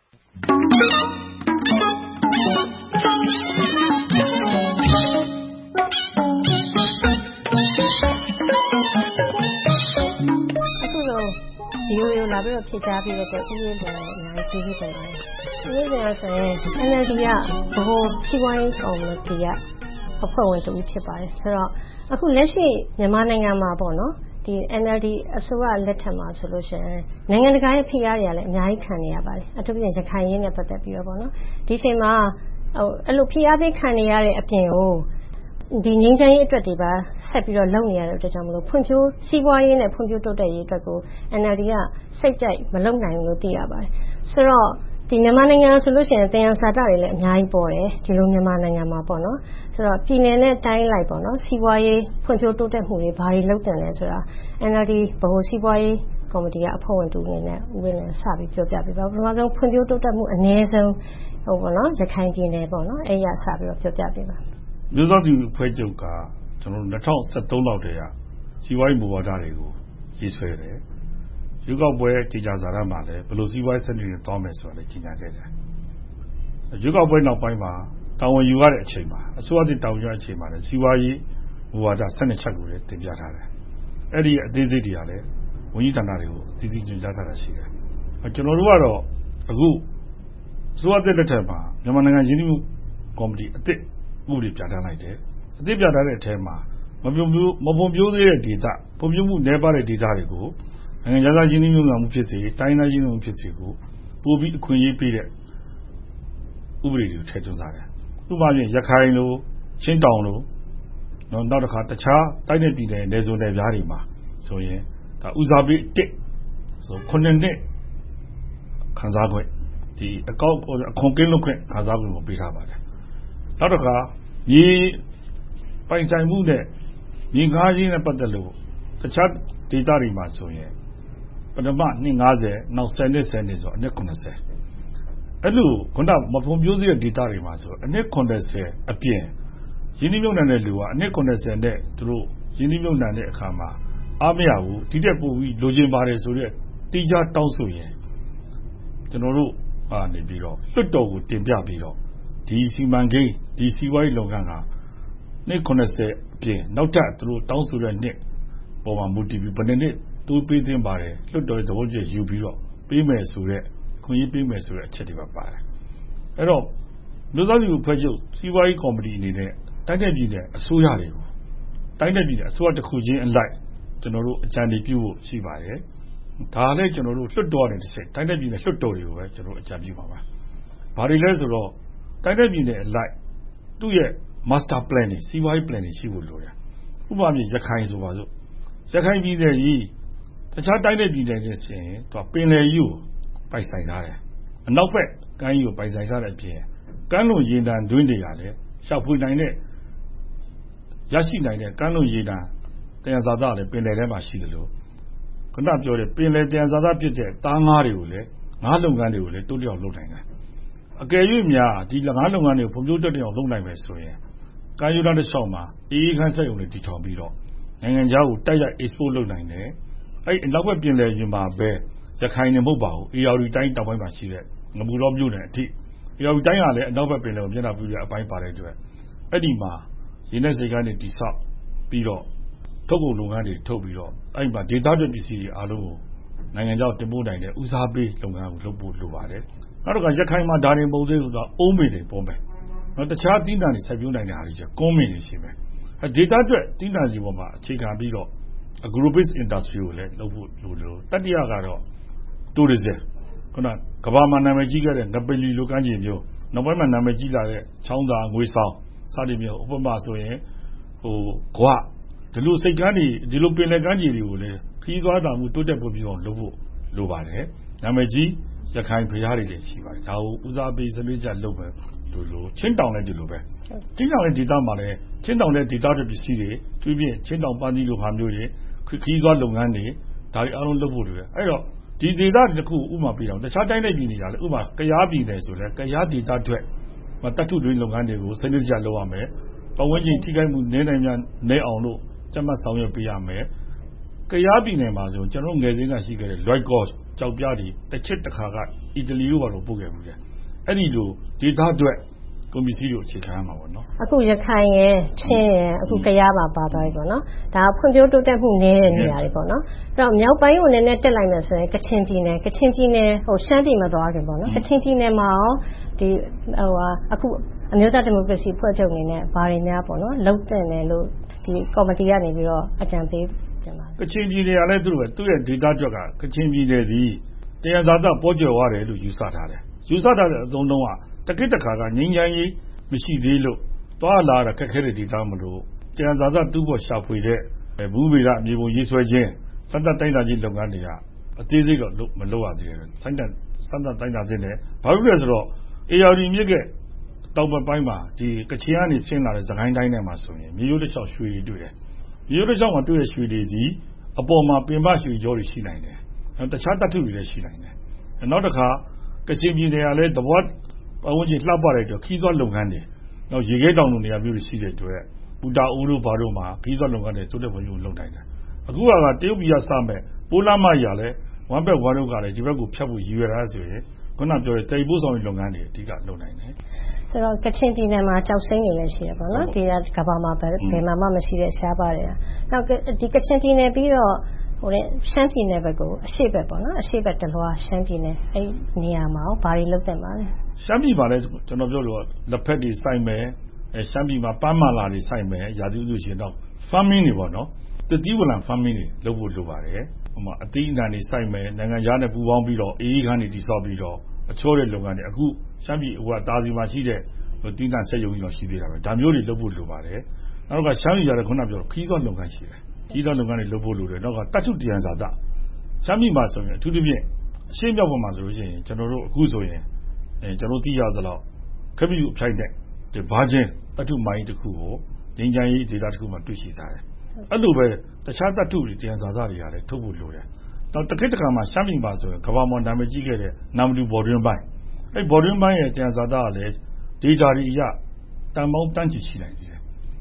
ဒီလိုလာပြီးတော့ဖြည့်ချပြီးတော့ဦးရင်းတွေအများကြီးရှိတယ်။ဦးရင်းတွေဆိုရင် NLD ကဘို့စီးပွားရေးကော်မတီကအဖွဲ့ဝင်တူဖြစ်ပါတယ်။ဆိုတော့အခုလက်ရှိမြန်မာနိုင်ငံမှာပေါ့နော်ဒီ NLD အစိုးရလက်ထက်မှာဆိုလို့ရှိရင်နိုင်ငံတကာရဲ့ဖိအားတွေကလည်းအများကြီးခံနေရပါတယ်။အထူးသဖြင့်ရခိုင်ရင်းနဲ့ပတ်သက်ပြီးတော့ပေါ့နော်ဒီအချိန်မှာအဲ့လိုဖိအားပေးခံနေရတဲ့အပြင်ကိုဒီငြိမ်းချမ်းရေးအတွက်တွေပါဆက်ပြီးတော့လုပ်နေရတဲ့အတွက်ကြောင့်မလို့ဖွံ့ဖြိုးစီးပွားရေးနဲ့ဖွံ့ဖြိုးတိုးတက်ရေးအတွက်ကို NLD ကစိတ်ကြိုက်မလုပ်နိုင်ဘူးလို့သိရပါတယ်။ဆိုတော့ဒီမြန်မာနိုင်ငံဆိုလို့ရှိရင်တင်ရစာတတွေလည်းအများကြီးပေါ်တယ်ဒီလိုမြန်မာနိုင်ငံမှာပေါ့နော်ဆိုတော့ပြည်내နဲ့တိုင်းလိုက်ပေါ့နော်စီးပွားရေးဖွံ့ဖြိုးတိုးတက်မှုတွေဘာတွေလုပ်တင်လဲဆိုတာ NLD ဗဟိုစီးပွားရေးကော်မတီကအဖွဲ့ဝင်တူအနေနဲ့ဦးဝင်းလည်းစပြီးပြောပြပေးပါပထမဆုံးဖွံ့ဖြိုးတိုးတက်မှုအနည်းဆုံးဟိုပေါ့နော်ရခိုင်ပြည်내ပေါ့နော်အဲ့ရစပြီးတော့ပြောပြပေးပါမျိုးစောသူဖွဲ့ချုပ်ကကျွန်တော်2013လောက်တည်းကစီးပွားရေးမူဝါဒတွေကိုရေးဆွဲတယ်ရွေးကောက်ပွဲကြေညာစာတမ်းမှာလည်းဘယ်လိုစီးပွားရေးစနစ်တွေတောင်းမယ်ဆိုတာလည်းကြေညာခဲ့တယ်ရွေးကောက်ပွဲနောက်ပိုင်းမှာတာဝန်ယူရတဲ့အချိန်မှာအစိုးရတင်တာဝန်ယူရတဲ့အချိန်မှာလည်းစီးပွားရေးမူဝါဒ12ချက်ကိုလည်းတင်ပြထားတယ်အဲ့ဒီအသေးစိတ်တွေကလည်းဝန်ကြီးဌာနတွေကိုအသီးသီးညွှန်ကြားထားတာရှိတယ်ကျွန်တော်တို့ကတော့အခုအစိုးရတက်တဲ့မှာမြန်မာနိုင်ငံရင်းနှီးမှုကော်မတီအသစ်ဥပဒေပြဋ္ဌာန်းလိုက်တယ်အသစ်ပြဋ္ဌာန်းတဲ့အထဲမှာမဖွံ့ဖြိုးသေးတဲ့ဒေသဖွံ့ဖြိုးမှုနည်းပါးတဲ့ဒေသတွေကိုနိုင်ငံခြားရင်းနှီးမြှုပ်နှံမှုဖြစ်စေတိုင်းဒေသရင်းနှီးမှုဖြစ်စေကိုပိုပြီးအခွင့်အရေးပေးတဲ့ဥပဒေတွေကိုထည့်သွင်းထားတယ်ဥပမာဖြင့်ရခိုင်လိုချင်းတောင်လိုနောက်တစ်ခါတခြားတိုင်းနယ်ပြည်နယ်နယ်စုံနယ်ပြားတွေမှာဆိုရင်ဒါဦးစားပေး1ဆို9နှစ်ခံစားခွင့်ဒီအကောက်အခွန်ကင်းလွတ်ခွင့်ခံစားခွင့်ကိုပေးထားပါတယ်နောက်တစ်ခါမြေပိုင်ဆိုင်မှုနဲ့မြေငှားခြင်းနဲ့ပတ်သက်လို့တခြားဒေသတွေမှာဆိုရင်ပထမနှစ်50နောက်10နှစ်10နှစ်ဆိုအနှစ်90အဲ့လိုခုနမဖွံ့ဖြိုးသေးတဲ့ဒေသတွေမှာဆိုအနှစ်90အပြင်ရင်းနှီးမြှုပ်နှံတဲ့လူကအနှစ်90နဲ့သူတို့ရင်းနှီးမြှုပ်နှံတဲ့အခါမှာအားမရဘူးဒီတက်ပို့ပြီးလိုချင်ပါတယ်ဆိုတဲ့တိကျတောင်းဆိုရင်ကျွန်တော်တို့နေပြီးတော့လွှတ်တော်ကိုတင်ပြပြီးတော့ဒီစီမံကိန်းဒီစီးပွားရေးလုပ်ငန်းကနှစ်90အပြင်နောက်ထပ်သူတို့တောင်းဆိုတဲ့နှစ်ပေါ်မှာမူတည်ပြီးဘယ်နှစ်တိုးပေးသင့်ပါတယ်လွှတ်တော်ရဲ့သဘောကျယူပြီးတော့ပေးမယ်ဆိုတဲ့ခွင့်ရပေးမယ်ဆိုတဲ့အချက်တွေပါပါတယ်အဲ့တော့လူသားစုဖွဲ့ချုပ်စီးပွားရေးကော်မတီအနေနဲ့တိုင်းတဲ့ပြည်နယ်အစိုးရတွေကိုတိုင်းတဲ့ပြည်နယ်အစိုးရတစ်ခုချင်းအလိုက်ကျွန်တော်တို့အကြံပြုဖို့ရှိပါတယ်ဒါလည်းကျွန်တော်တို့လွှတ်တော်နဲ့တစ်ဆက်တိုင်းတဲ့ပြည်နယ်လွှတ်တော်တွေကိုပဲကျွန်တော်အကြံပြုပါပါဘာတွေလဲဆိုတော့တိုင်းတဲ့ပြည်နယ်အလိုက်သူ့ရဲ့ master plan တွေစီးပွားရေး plan တွေရှိဖို့လိုတယ်ဥပမာမျိုးရခိုင်ဆိုပါစို့ရခိုင်ပြည်နယ်ကြီးတခြားတိုင်းတဲ့ပြည်နယ်တွေဆိုရင်သူကပင်လယ်ကြီးကိုပိုက်ဆိုင်ထားတယ်အနောက်ဘက်ကမ်းကြီးကိုပိုက်ဆိုင်ထားတဲ့အပြင်ကမ်းလွန်ရေနံတွင်းတွေကလည်းရှောက်ဖွေနိုင်တဲ့ရရှိနိုင်တဲ့ကမ်းလွန်ရေနံတရားစာသားလည်းပင်လယ်ထဲမှာရှိသလိုခဏပြောတဲ့ပင်လယ်တရားစာသားဖြစ်တဲ့သားငါးတွေကိုလည်းငါးလုပ်ငန်းတွေကိုလည်းတိုးတက်အောင်လုပ်နိုင်တယ်အကယ်၍များဒီငါးလုပ်ငန်းတွေကိုဖွံ့ဖြိုးတိုးတက်အောင်လုပ်နိုင်မယ်ဆိုရင်ကာယုဒတစ်လျှောက်မှာအေးခမ်းဆက်ရုံတွေတည်ထောင်ပြီးတော့နိုင်ငံခြားကိုတိုက်ရိုက် export လုပ်နိုင်တယ်အဲ့အနောက်ဘက်ပင်လယ်ပြင်မှာပဲရခိုင်နေမဟုတ်ပါဘူးအေယာဝတီတိုင်းတောင်ပိုင်းမှာရှိတဲ့ငပူတော်မြို့နယ်အထိအေယာဝတီတိုင်းကလည်းအနောက်ဘက်ပင်လယ်ကိုမျက်နှာပြုတဲ့အပိုင်းပါတဲ့အတွက်အဲ့ဒီမှာရင်းနှီးစိတ်ကနေတိဆောက်ပြီးတော့ထုတ်ကုန်လုပ်ငန်းတွေထုတ်ပြီးတော့အဲ့မှာဒေသတွင်းပစ္စည်းတွေအားလုံးကိုနိုင်ငံခြားတင်ပို့နိုင်တဲ့ဦးစားပေးလုပ်ငန်းကိုလုပ်ဖို့လိုပါတယ်နောက်တစ်ခါရခိုင်မှာဒါရင်ပုံစံဆိုတာအုံးမေတွေပုံပဲနောက်တခြားတိနှံတွေစိုက်ပျိုးနိုင်တဲ့ဟာတွေကျကွန်းမေတွေရှိမယ်ဒေသအတွက်တိနှံတွေပေါ်မှာအခြေခံပြီးတော့ agro based industry ကိုလည်းလုပ်ဖို့လိုတယ်တတိယကတော့ tourism ခုနကဘာမှာနာမည်ကြီးခဲ့တဲ့ငပလီလိုကမ်းခြေမျိုးနောက်ပိုင်းမှာနာမည်ကြီးလာတဲ့ချောင်းသာငွေဆောင်စသည်မျိုးဥပမာဆိုရင်ဂွဒီလိုစိတ်ကမ်းတွေဒီလိုပင်လယ်ကမ်းခြေတွေကိုလည်းခီးသွားတာမှုတိုးတက်ဖို့ပြီးအောင်လုပ်ဖို့လိုပါတယ်နာမည်ကြီးရခိုင်ဖရားတွေလည်းရှိပါတယ်ဒါကိုဦးစားပေးစနစ်ကျလုပ်မယ်လို့ချင်းတောင်လည်းဒီလိုပဲချင်းတောင်ရဲ့ဒေသမှာလည်းချင်းတောင်တဲ့ဒေသတွေပစ္စည်းတွေသူပြင်းချင်းတောင်ပန်းသီးလိုဟာမျိုးတွေခီးသွားလုပ်ငန်းတွေဒါတွေအားလုံးလုပ်ဖို့လိုတယ်အဲ့တော့ဒီဒေသတစ်ခုဥပမာပြတော့တခြားတိုင်းတိုင်းပြည်နေတာလေဥပမာကရားပြည်နယ်ဆိုလဲကရားဒေသအတွက်တတ်ထုတွင်းလုပ်ငန်းတွေကိုစနစ်ကျလုပ်ရမယ်ပတ်ဝန်းကျင်ထိခိုက်မှုနည်းနိုင်များနည်းအောင်လို့ကျမတ်ဆောင်ရွက်ပေးရမယ်ကရားပြည်နယ်မှာဆိုကျွန်တော်ငယ်စဉ်ကရှိခဲ့တဲ့ Loicos ကြောက်ပြားတွေတစ်ချက်တစ်ခါကအီတလီတို့ဘာလို့ပို့ခဲ့ဘူးလဲအဲ့ဒီလိုဒေသအတွက်ကုန်ပစ္စည်းတွေအခြေခံရမှာပေါ့နော်အခုရခိုင်ရဲ့ချင်းရဲ့အခုကရားပါပါသွားပြီပေါ့နော်ဒါဖွံ့ဖြိုးတိုးတက်မှုနည်းတဲ့နေရာတွေပေါ့နော်အဲ့တော့မြောက်ပိုင်းကိုနည်းနည်းတက်လိုက်မယ်ဆိုရင်ကချင်ပြည်နယ်ရှမ်းပြည်မှာသွားကြပါတော့ကချင်ပြည်နယ်မှာရောဒီအခုအမျိုးသားဒီမိုကရေစီဖွဲ့ချုပ်အနေနဲ့ဘာတွေများပေါ့နော်လုံတဲ့တယ်လို့ဒီကော်မတီကနေပြီးတော့အကြံပေးကြပါကချင်ပြည်နယ်ကလည်းသူ့ရဲ့ဒေသအတွက်ကကချင်ပြည်နယ်ဒီတရားစာသားပေါ်ကျော်ရတယ်လို့ယူဆထားတယ်ယူဆထားတဲ့အသုံးလုံးကတကိတခါကငင်းချမ်းရေးမရှိသေးလို့သွားလာတာခက်ခဲတဲ့ဒေသမလို့တရားစာသားတူးပေါ်ရှာဖွေတဲ့ဘူးဗေဒမြေပုံရေးဆွဲခြင်းစက်တပ်တိုင်းတာကြီးလုပ်ငန်းတွေကအသေးစိတ်တော့မလုပ်ရသေးဘူးစက်တပ်တိုင်းတာခြင်းနဲ့ဘာလို့လဲဆိုတော့ ARD မြစ်ကတောင်ဘက်ပိုင်းမှာဒီကချင်ကနေဆင်းလာတဲ့စကိုင်းတိုင်းထဲမှာဆိုရင်မြေရိုးတစ်လျှောက်ရွှေတွေတွေ့တယ်မြေရိုးတစ်လျှောက်မှာတွေ့တဲ့ရွှေတွေကြီးအပေါ်မှာပင်ပရွှေကြောတွေရှိနိုင်တယ်တခြားတတ်ထုတွေလည်းရှိနိုင်တယ်နောက်တစ်ခါကချင်ပြည်နယ်ကလည်းသဘောပတ်ဝန်းကျင်လှပတဲ့အတွက်ခီးသွွားလုပ်ငန်းတွေနောက်ရေခဲတောင်လိုနေရာမျိုးတွေရှိတဲ့အတွက်ပူတာအိုးတို့ဘာတို့မှာခီးသွွားလုပ်ငန်းတွေတိုးတက်ဖို့လုပ်နိုင်တယ်အခုကတရုတ်ပြည်ကစမဲ့ပိုးလမ်းမကြီးကလည်းဝမ်ဘက်ဝါတို့ကလည်းဒီဘက်ကိုဖြတ်ဖို့ရည်ရွယ်တာဆိုရင်ခုနပြောတဲ့တည်ပိုးဆောင်ရေးလုပ်ငန်းတွေအဓိကလုပ်နိုင်တယ်ဆိုတော့ကချင်ပြည်နယ်မှာကြောက်စိမ်းတွေလည်းရှိတယ်ပေါ့နော်ဒီကဘာမှဘယ်မှာမှမရှိတဲ့ရှားပါတယ်နောက်ဒီကချင်ပြည်နယ်ပြီးတော့ရှမ်းပြည်နယ်ဘက်ကိုအရှိတ်ဘက်ပေါ့နော်အရှိတ်ဘက်တလွှာရှမ်းပြည်နယ်အဲ့နေရာမှာဘာတွေလုပ်တယ်မှာလဲရှမ်းပြည်မှာလည်းကျွန်တော်ပြောလို့လက်ဖက်တွေစိုက်မယ်ရှမ်းပြည်မှာပန်းမာလာတွေစိုက်မယ်ရာသီဥတုရှင်တော့ farming တွေပေါ့နော်တတိဝလံ farming တွေလုပ်ဖို့လိုပါတယ်ဟိုမှာအသီးအနှံတွေစိုက်မယ်နိုင်ငံခြားနဲ့ပူးပေါင်းပြီးတော့အေးခန်းတွေတည်ဆောက်ပြီးတော့အချိုးတဲ့လုပ်ငန်းတွေအခုရှမ်းပြည်တာစီမှာရှိတဲ့တိနှံဆက်ယုံကြီးတော့ရှိသေးတာပဲဒါမျိုးတွေလုပ်ဖို့လိုပါတယ်နောက်ကရှမ်းပြည်ရတဲ့ခုနပြောခီးသွွားလုပ်ငန်းရှိတယ်ခီးသွွားလုပ်ငန်းတွေလုပ်ဖို့လိုတယ်နောက်ကတတ်ထုတရားစာသားရှမ်းပြည်မှာဆိုရင်အထူးသဖြင့်အရှေ့မြောက်ဘက်မှာဆိုလို့ရှိရင်ကျွန်တော်တို့အခုဆိုရင်ကျွန်တော်သိရသလောက်ခက်ပြီးအဖိုက်တဲ့ဒီဘာချင်းတတ်ထုမိုင်းတစ်ခုကိုငင်းချမ်းရေးဒေတာတစ်ခုမှာတွေ့ရှိထားတယ်အဲ့လိုပဲတခြားတတ်ထုတွေတရားစာသားတွေကလည်းထုတ်ဖို့လိုတယ်တော့တခိတခါမှာရှမ်းပြည်မှာဆိုရင်ကဘာမော်နာမည်ကြီးခဲ့တဲ့နာမတူဘော်ဒင်းပိုင်းအဲ့ဘော်ဒင်းပိုင်းရဲ့တရားစာသားကလည်းဒေတာတွေအရတန်ပေါင်းတန်းချီရှိနိုင်သေးတယ်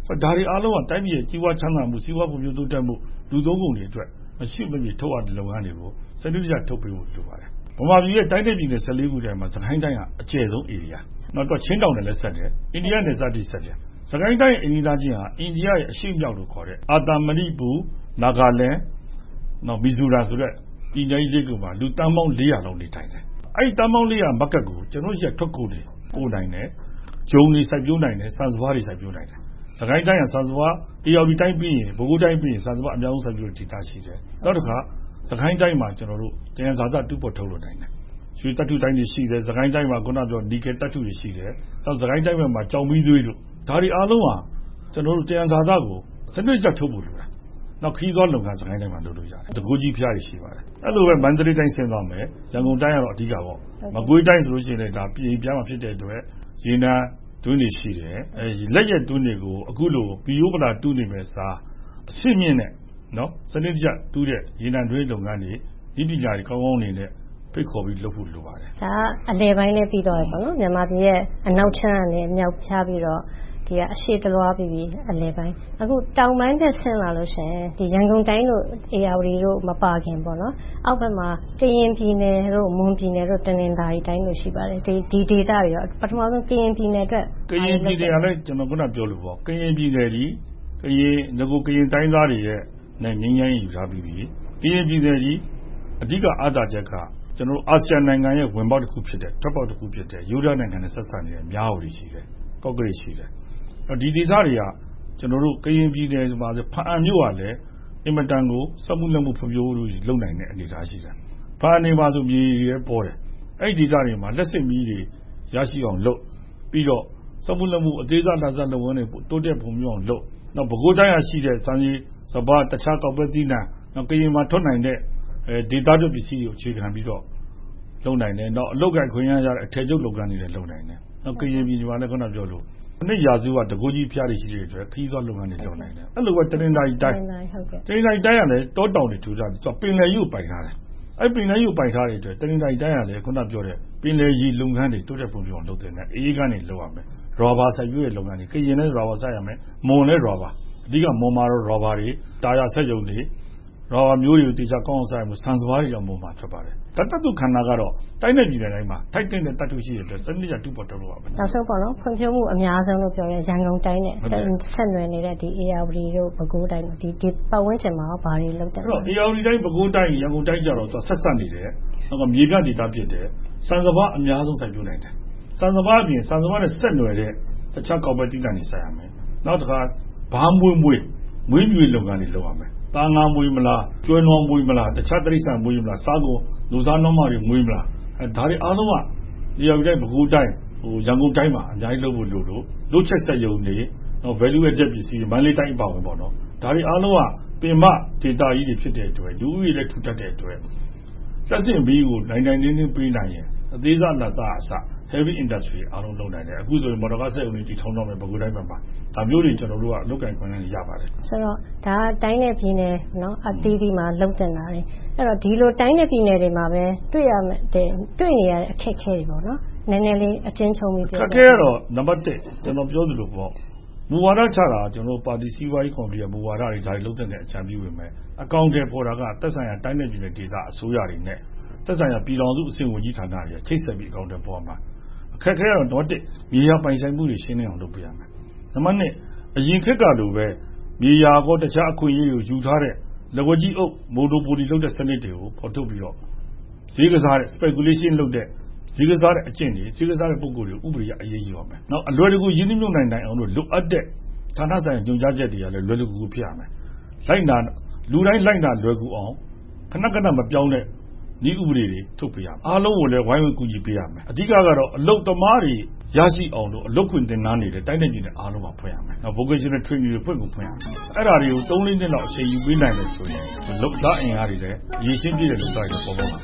ဒါတွေအားလုံးကတိုင်းပြည်ရဲ့ကြီးပွားချမ်းသာမှုစီးပွားဖွံ့ဖြိုးတိုးတက်မှုလူသုံးကုန်တွေအတွက်မရှိမဖြစ်ထုတ်ရတဲ့လုပ်ငန်းတွေကိုစနစ်တကျထုတ်ပေးဖို့လိုပါတယ်။ဗမာပြည်ရဲ့တိုင်းဒေသပြည်နယ်14ခုထဲမှာစကိုင်းတိုင်းကအကျယ်ဆုံး area နောက်တော့ချင်းတောင်နယ်လည်းဆက်တယ်အိန္ဒိယနယ်စပ်တိဆက်တယ်စကိုင်းတိုင်းအိန္ဒိယချင်းဟာအိန္ဒိယရဲ့အရှေ့မြောက်လို့ခေါ်တဲ့အာတာမဏိပူနာဂလန်နောက်မီဇိုရမ်ဆိုတဲ့ပြည်နယ်ကြီးကမှာလူတန်းပေါင်း400လောက်နေထိုင်တယ်အဲ့ဒီတန်းပေါင်း400မကတ်ကိုကျွန်တော်တို့ထွက်ကုန်တွေပို့နိုင်တယ်ဂျုံတွေစိုက်ပျိုးနိုင်တယ်စံစပါးတွေစိုက်ပျိုးနိုင်တယ်စကိုင်းတိုင်းကစံစပါးအေရောက်ဒီတိုင်းပြီးရင်ဘိုးတိုင်းပြီးရင်စံစပါးအများဆုံးစိုက်ပျိုးဒေသရှိတယ်နောက်တစ်ခါစကိုင်းတိုင်းမှာကျွန်တော်တို့ကျန်စာစတူပေါ်ထုတ်လို့နိုင်တယ်ရွှေတတုတိုင်းတွေရှိတယ်စကိုင်းတိုင်းမှာခုနပြောဒီကယ်တတုတွေရှိတယ်နောက်စကိုင်းတိုင်းမှာကြောင်မီးသွေးတို့ဒါတွေအားလုံးဟာကျွန်တော်တို့ကျန်စာစကိုစနစ်ကျထုတ်ဖို့လိုတာနောက်ခီးသောလုပ်ငန်းစကိုင်းတိုင်းမှာလုပ်လို့ရတယ်တကူကြီးဖျားတွေရှိပါတယ်အဲ့လိုပဲမန္တလေးတိုင်းဆင်းသွားမယ်ရန်ကုန်တိုင်းကတော့အဓိကပေါ့မကွေးတိုင်းဆိုလို့ရှိရင်လည်းဒါပြည်ပြားမှာဖြစ်တဲ့အတွက်ရေနံတွင်းတွေရှိတယ်လက်ရက်တွင်းတွေကိုအခုလိုဘီယိုပလာတူးနေမယ်စားအစစ်မြင့်နဲ့နော်စနစ်ကျတူးတဲ့ရေနံတွင်းလုပ်ငန်းတွေဒီပညာတွေကောင်းကောင်းနေနဲ့ဖိတ်ခေါ်ပြီးလုပ်ဖို့လိုပါတယ်ဒါအလဲပိုင်းနဲ့ပြီးတော့ရပေါ့နော်မြန်မာပြည်ရဲ့အနောက်ချမ်းကနေမြောက်ဖြားပြီးတော့ဒီကအရှိတလွားပြီးအလဲပိုင်းအခုတောင်ပိုင်းနဲ့ဆင်းလာလို့ရှိရင်ဒီရန်ကုန်တိုင်းတို့အေရဝတီတို့မပါခင်ပေါ့နော်အောက်ဘက်မှာကရင်ပြည်နယ်တို့မွန်ပြည်နယ်တို့တနင်္သာရီတိုင်းတို့ရှိပါတယ်ဒီဒေသတွေရောပထမဆုံးကရင်ပြည်နယ်အတွက်ကရင်ပြည်နယ်ကလည်းကျွန်တော်ခုနပြောလို့ပေါ့ကရင်ပြည်နယ်ကြီးကရင်ငကိုကရင်တိုင်းသားတွေရဲ့နဲ့ငင်းငိုင်းယူထားပြီးကရင်ပြည်နယ်ကြီးအဓိကအားသာချက်ကကျွန်တော်တို့အာဆီယံနိုင်ငံရဲ့ဝင်ပေါက်တစ်ခုဖြစ်တဲ့ထွက်ပေါက်တစ်ခုဖြစ်တဲ့ယူရိုနိုင်ငံနဲ့ဆက်ဆံနေတဲ့များဝတီရှိတယ်ကော့ကရိတ်ရှိတယ်ဒီဒေသတွေကကျွန်တော်တို့ကရင်ပြည်နယ်မှာဖားအံမြို့ကလည်းအင်မတန်ကိုစက်မှုလက်မှုဖွံ့ဖြိုးမှုလုပ်နိုင်တဲ့အနေအထားရှိတယ်ဖားအံနေမှာဆိုမြေရဲပေါ်တယ်အဲ့ဒီဒေသတွေမှာလက်စစ်မီးတွေရရှိအောင်လုပ်ပြီးတော့စက်မှုလက်မှုအသေးစားလက်စားလုပ်ငန်းတွေတိုးတက်ဖွံ့ဖြိုးအောင်လုပ်နောက်ပဲခူးတိုင်းရရှိတဲ့စံရီစပါးတခြားကောက်ပဲသီးနှံနောက်ကရင်မှာထွက်နိုင်တဲ့ဒေသတွင်းပစ္စည်းကိုအခြေခံပြီးတော့လုပ်နိုင်တယ်နောက်အလုပ်ကိုင်ခွင့်ရတဲ့အထည်ချုပ်လုပ်ငန်းတွေလည်းလုပ်နိုင်တယ်နောက်ကရင်ပြည်နယ်မှာလည်းခုနပြောလို့နေ့ရာစုကတကူကြီးဖျားတွေရှိတဲ့အတွက်ခီးသောလုပ်ငန်းတွေလုပ်နိုင်တယ်အဲ့လိုပဲတနင်္သာရီတိုင်းတိုင်းကလည်းတောတောင်တွေထူထားတယ်သူကပင်လယ်ကြီးကိုပိုင်ထားတယ်အဲ့ပင်လယ်ကြီးကိုပိုင်ထားတဲ့အတွက်တနင်္သာရီတိုင်းကလည်းခုနပြောတဲ့ပင်လယ်ကြီးလုပ်ငန်းတွေတိုးတက်ဖွံ့ဖြိုးအောင်လုပ်တဲ့နဲ့အေးကနေလုပ်ရမယ်ရော်ဘာစိုက်ပျိုးတဲ့လုပ်ငန်းတွေကရင်နဲ့ရော်ဘာစိုက်ရမယ်မွန်နဲ့ရော်ဘာအဓိကမွန်မှာတော့ရော်ဘာတွေတာယာဆက်ယုံတွေရော်ဘာမျိုးတွေကိုတေချာကောင်းအောင်စိုက်မှုဆန်စပါးတွေတော့မွန်မှာထွက်ပါတယ်တတ်တုခန္ဓာကတော့တိုင်းနဲ့ပြည်နယ်တိုင်းမှာထိုက်တဲ့တတ်တုရှိတဲ့အတွက်စနစ်ကျတူပေါ်တော်လို့ပါပဲနောက်ဆုံးပေါ့နော်ဖွံ့ဖြိုးမှုအများဆုံးလို့ပြောရဲရန်ကုန်တိုင်းနဲ့ဆက်နွယ်နေတဲ့ဒီအေရဝတီတို့ပဲခူးတိုင်းဒီပတ်ဝန်းကျင်မှာဘာတွေလုပ်တယ်အဲ့တော့အေရဝတီတိုင်းပဲခူးတိုင်းရန်ကုန်တိုင်းကြတော့ဆက်ဆက်နေတယ်နောက်ကမြေပြဒေသဖြစ်တယ်စံစပါးအများဆုံးစိုက်ပျိုးနိုင်တယ်စံစပါးအပြင်စံစပါးနဲ့ဆက်နွယ်တဲ့တခြားကောက်ပဲတိတ္တတွေစိုက်ရမယ်နောက်တစ်ခါဘားမွေးမြွေလုပ်ငန်းတွေလုပ်ရမယ်သားငါမွေးမလားကျွဲနွားမွေးမလားတခြားတိရစ္ဆာန်မွေးမလားစားကုန်လူစားနှောမတွေမွေးမလားဒါတွေအားလုံးကဒီရောက်တဲ့ပဲခူးတိုင်းရန်ကုန်တိုင်းမှာအများကြီးလုပ်ဖို့လိုလို့လုပ်ချက်ဆက်ယုံနေနော် value added ပစ္စည်းမန္တလေးတိုင်းအပါဝင်ပေါ့နော်ဒါတွေအားလုံးကပင်မဒေတာကြီးတွေဖြစ်တဲ့အတွက်လူဦးရေလည်းထူထပ်တဲ့အတွက်ဆက်စင်ဘီကိုနိုင်နေပေးနိုင်ရင်အသေးစားလက်စားအစ heavy industry အားလုံးလုပ်နိုင်တယ်အခုဆိုရင်မော်တော်ကားစက်ရုံတွေတည်ထောင်တော့မယ်ပဲခူးတိုင်းမှာဒါမျိုးတွေကျွန်တော်တို့ကလုပ်ကင်ခွင့်ရပါတယ်ဆိုတော့ဒါတိုင်းနဲ့ပြည်နယ်နော်အသီးသီးမှာလုပ်တင်တာတွေအဲ့တော့ဒီလိုတိုင်းနဲ့ပြည်နယ်တွေမှာပဲတွေ့ရမယ်တွေ့နေရတဲ့အခက်အခဲတွေပေါ့နော်နည်းနည်းလေးအချင်းချုံပြီးပြောအခက်အခဲကတော့နံပါတ်1ကျွန်တော်ပြောသလိုပေါ့မူဝါဒချတာကျွန်တော်ပါတီစီးပွားရေးကော်မတီရဲ့မူဝါဒတွေဒါတွေလုပ်တဲ့အကြံပြုဝင်မယ်အကောင့်တွေပေါ်တာကသက်ဆိုင်ရာတိုင်းနဲ့ပြည်နယ်ဒေသအစိုးရတွေနဲ့သက်ဆိုင်ရာပြည်ထောင်စုအဆင့်ဝန်ကြီးဌာနတွေချိတ်ဆက်ပြီးအကောင့်တွေပေါ်မှာအခက်အခဲကတော့တော့မြေယာပိုင်ဆိုင်မှုတွေရှင်းနေအောင်လုပ်ပြရမယ်နံပါတ်2အရင်ခက်ကလိုပဲမြေယာကောတခြားအခွင့်အရေးကိုယူထားတဲ့လက်ဝါးကြီးအုပ်မိုနိုပိုလီလုပ်တဲ့စနစ်တွေကိုဖော်ထုတ်ပြီးတော့ဈေးကစားတဲ့ speculation လုပ်တဲ့ဈေးကစားတဲ့အကျင့်တွေဈေးကစားတဲ့ပုံကိုယ်တွေဥပဒေအရေးကြီးပါမယ်နောက်အလွယ်တကူရင်းနှီးမြှုပ်နှံနိုင်အောင်လို့လိုအပ်တဲ့ဌာနဆိုင်ရာညွှန်ကြားချက်တွေကလည်းလွယ်ကူဖြစ်ရမယ်လိုက်နာလူတိုင်းလိုက်နာလွယ်ကူအောင်ခဏမပြောင်းတဲ့ဤဥပဒေတွေထုတ်ပြရမယ်အားလုံးကိုလည်းဝိုင်းဝန်းကူညီပေးရမယ်အဓိကတော့အလုတ်သမားတွေရရှိအောင်လို့အလုတ်ခွင့်တင်နာနေတဲ့တိုင်းနယ်ပြည်နယ်အားလုံးမှာဖွင့်ရမယ်နောက် vocational training တွေဖွင့်ရမယ်အဲ့ဒါတွေကို3-4နှစ်လောက်အချိန်ယူပေးနိုင်တယ်ဆိုရင်လုတ်သားအင်အားတွေလည်းရည်ချင်းပြည့်တဲ့လုတ်သားတွေပေါ်ပေါ်လာ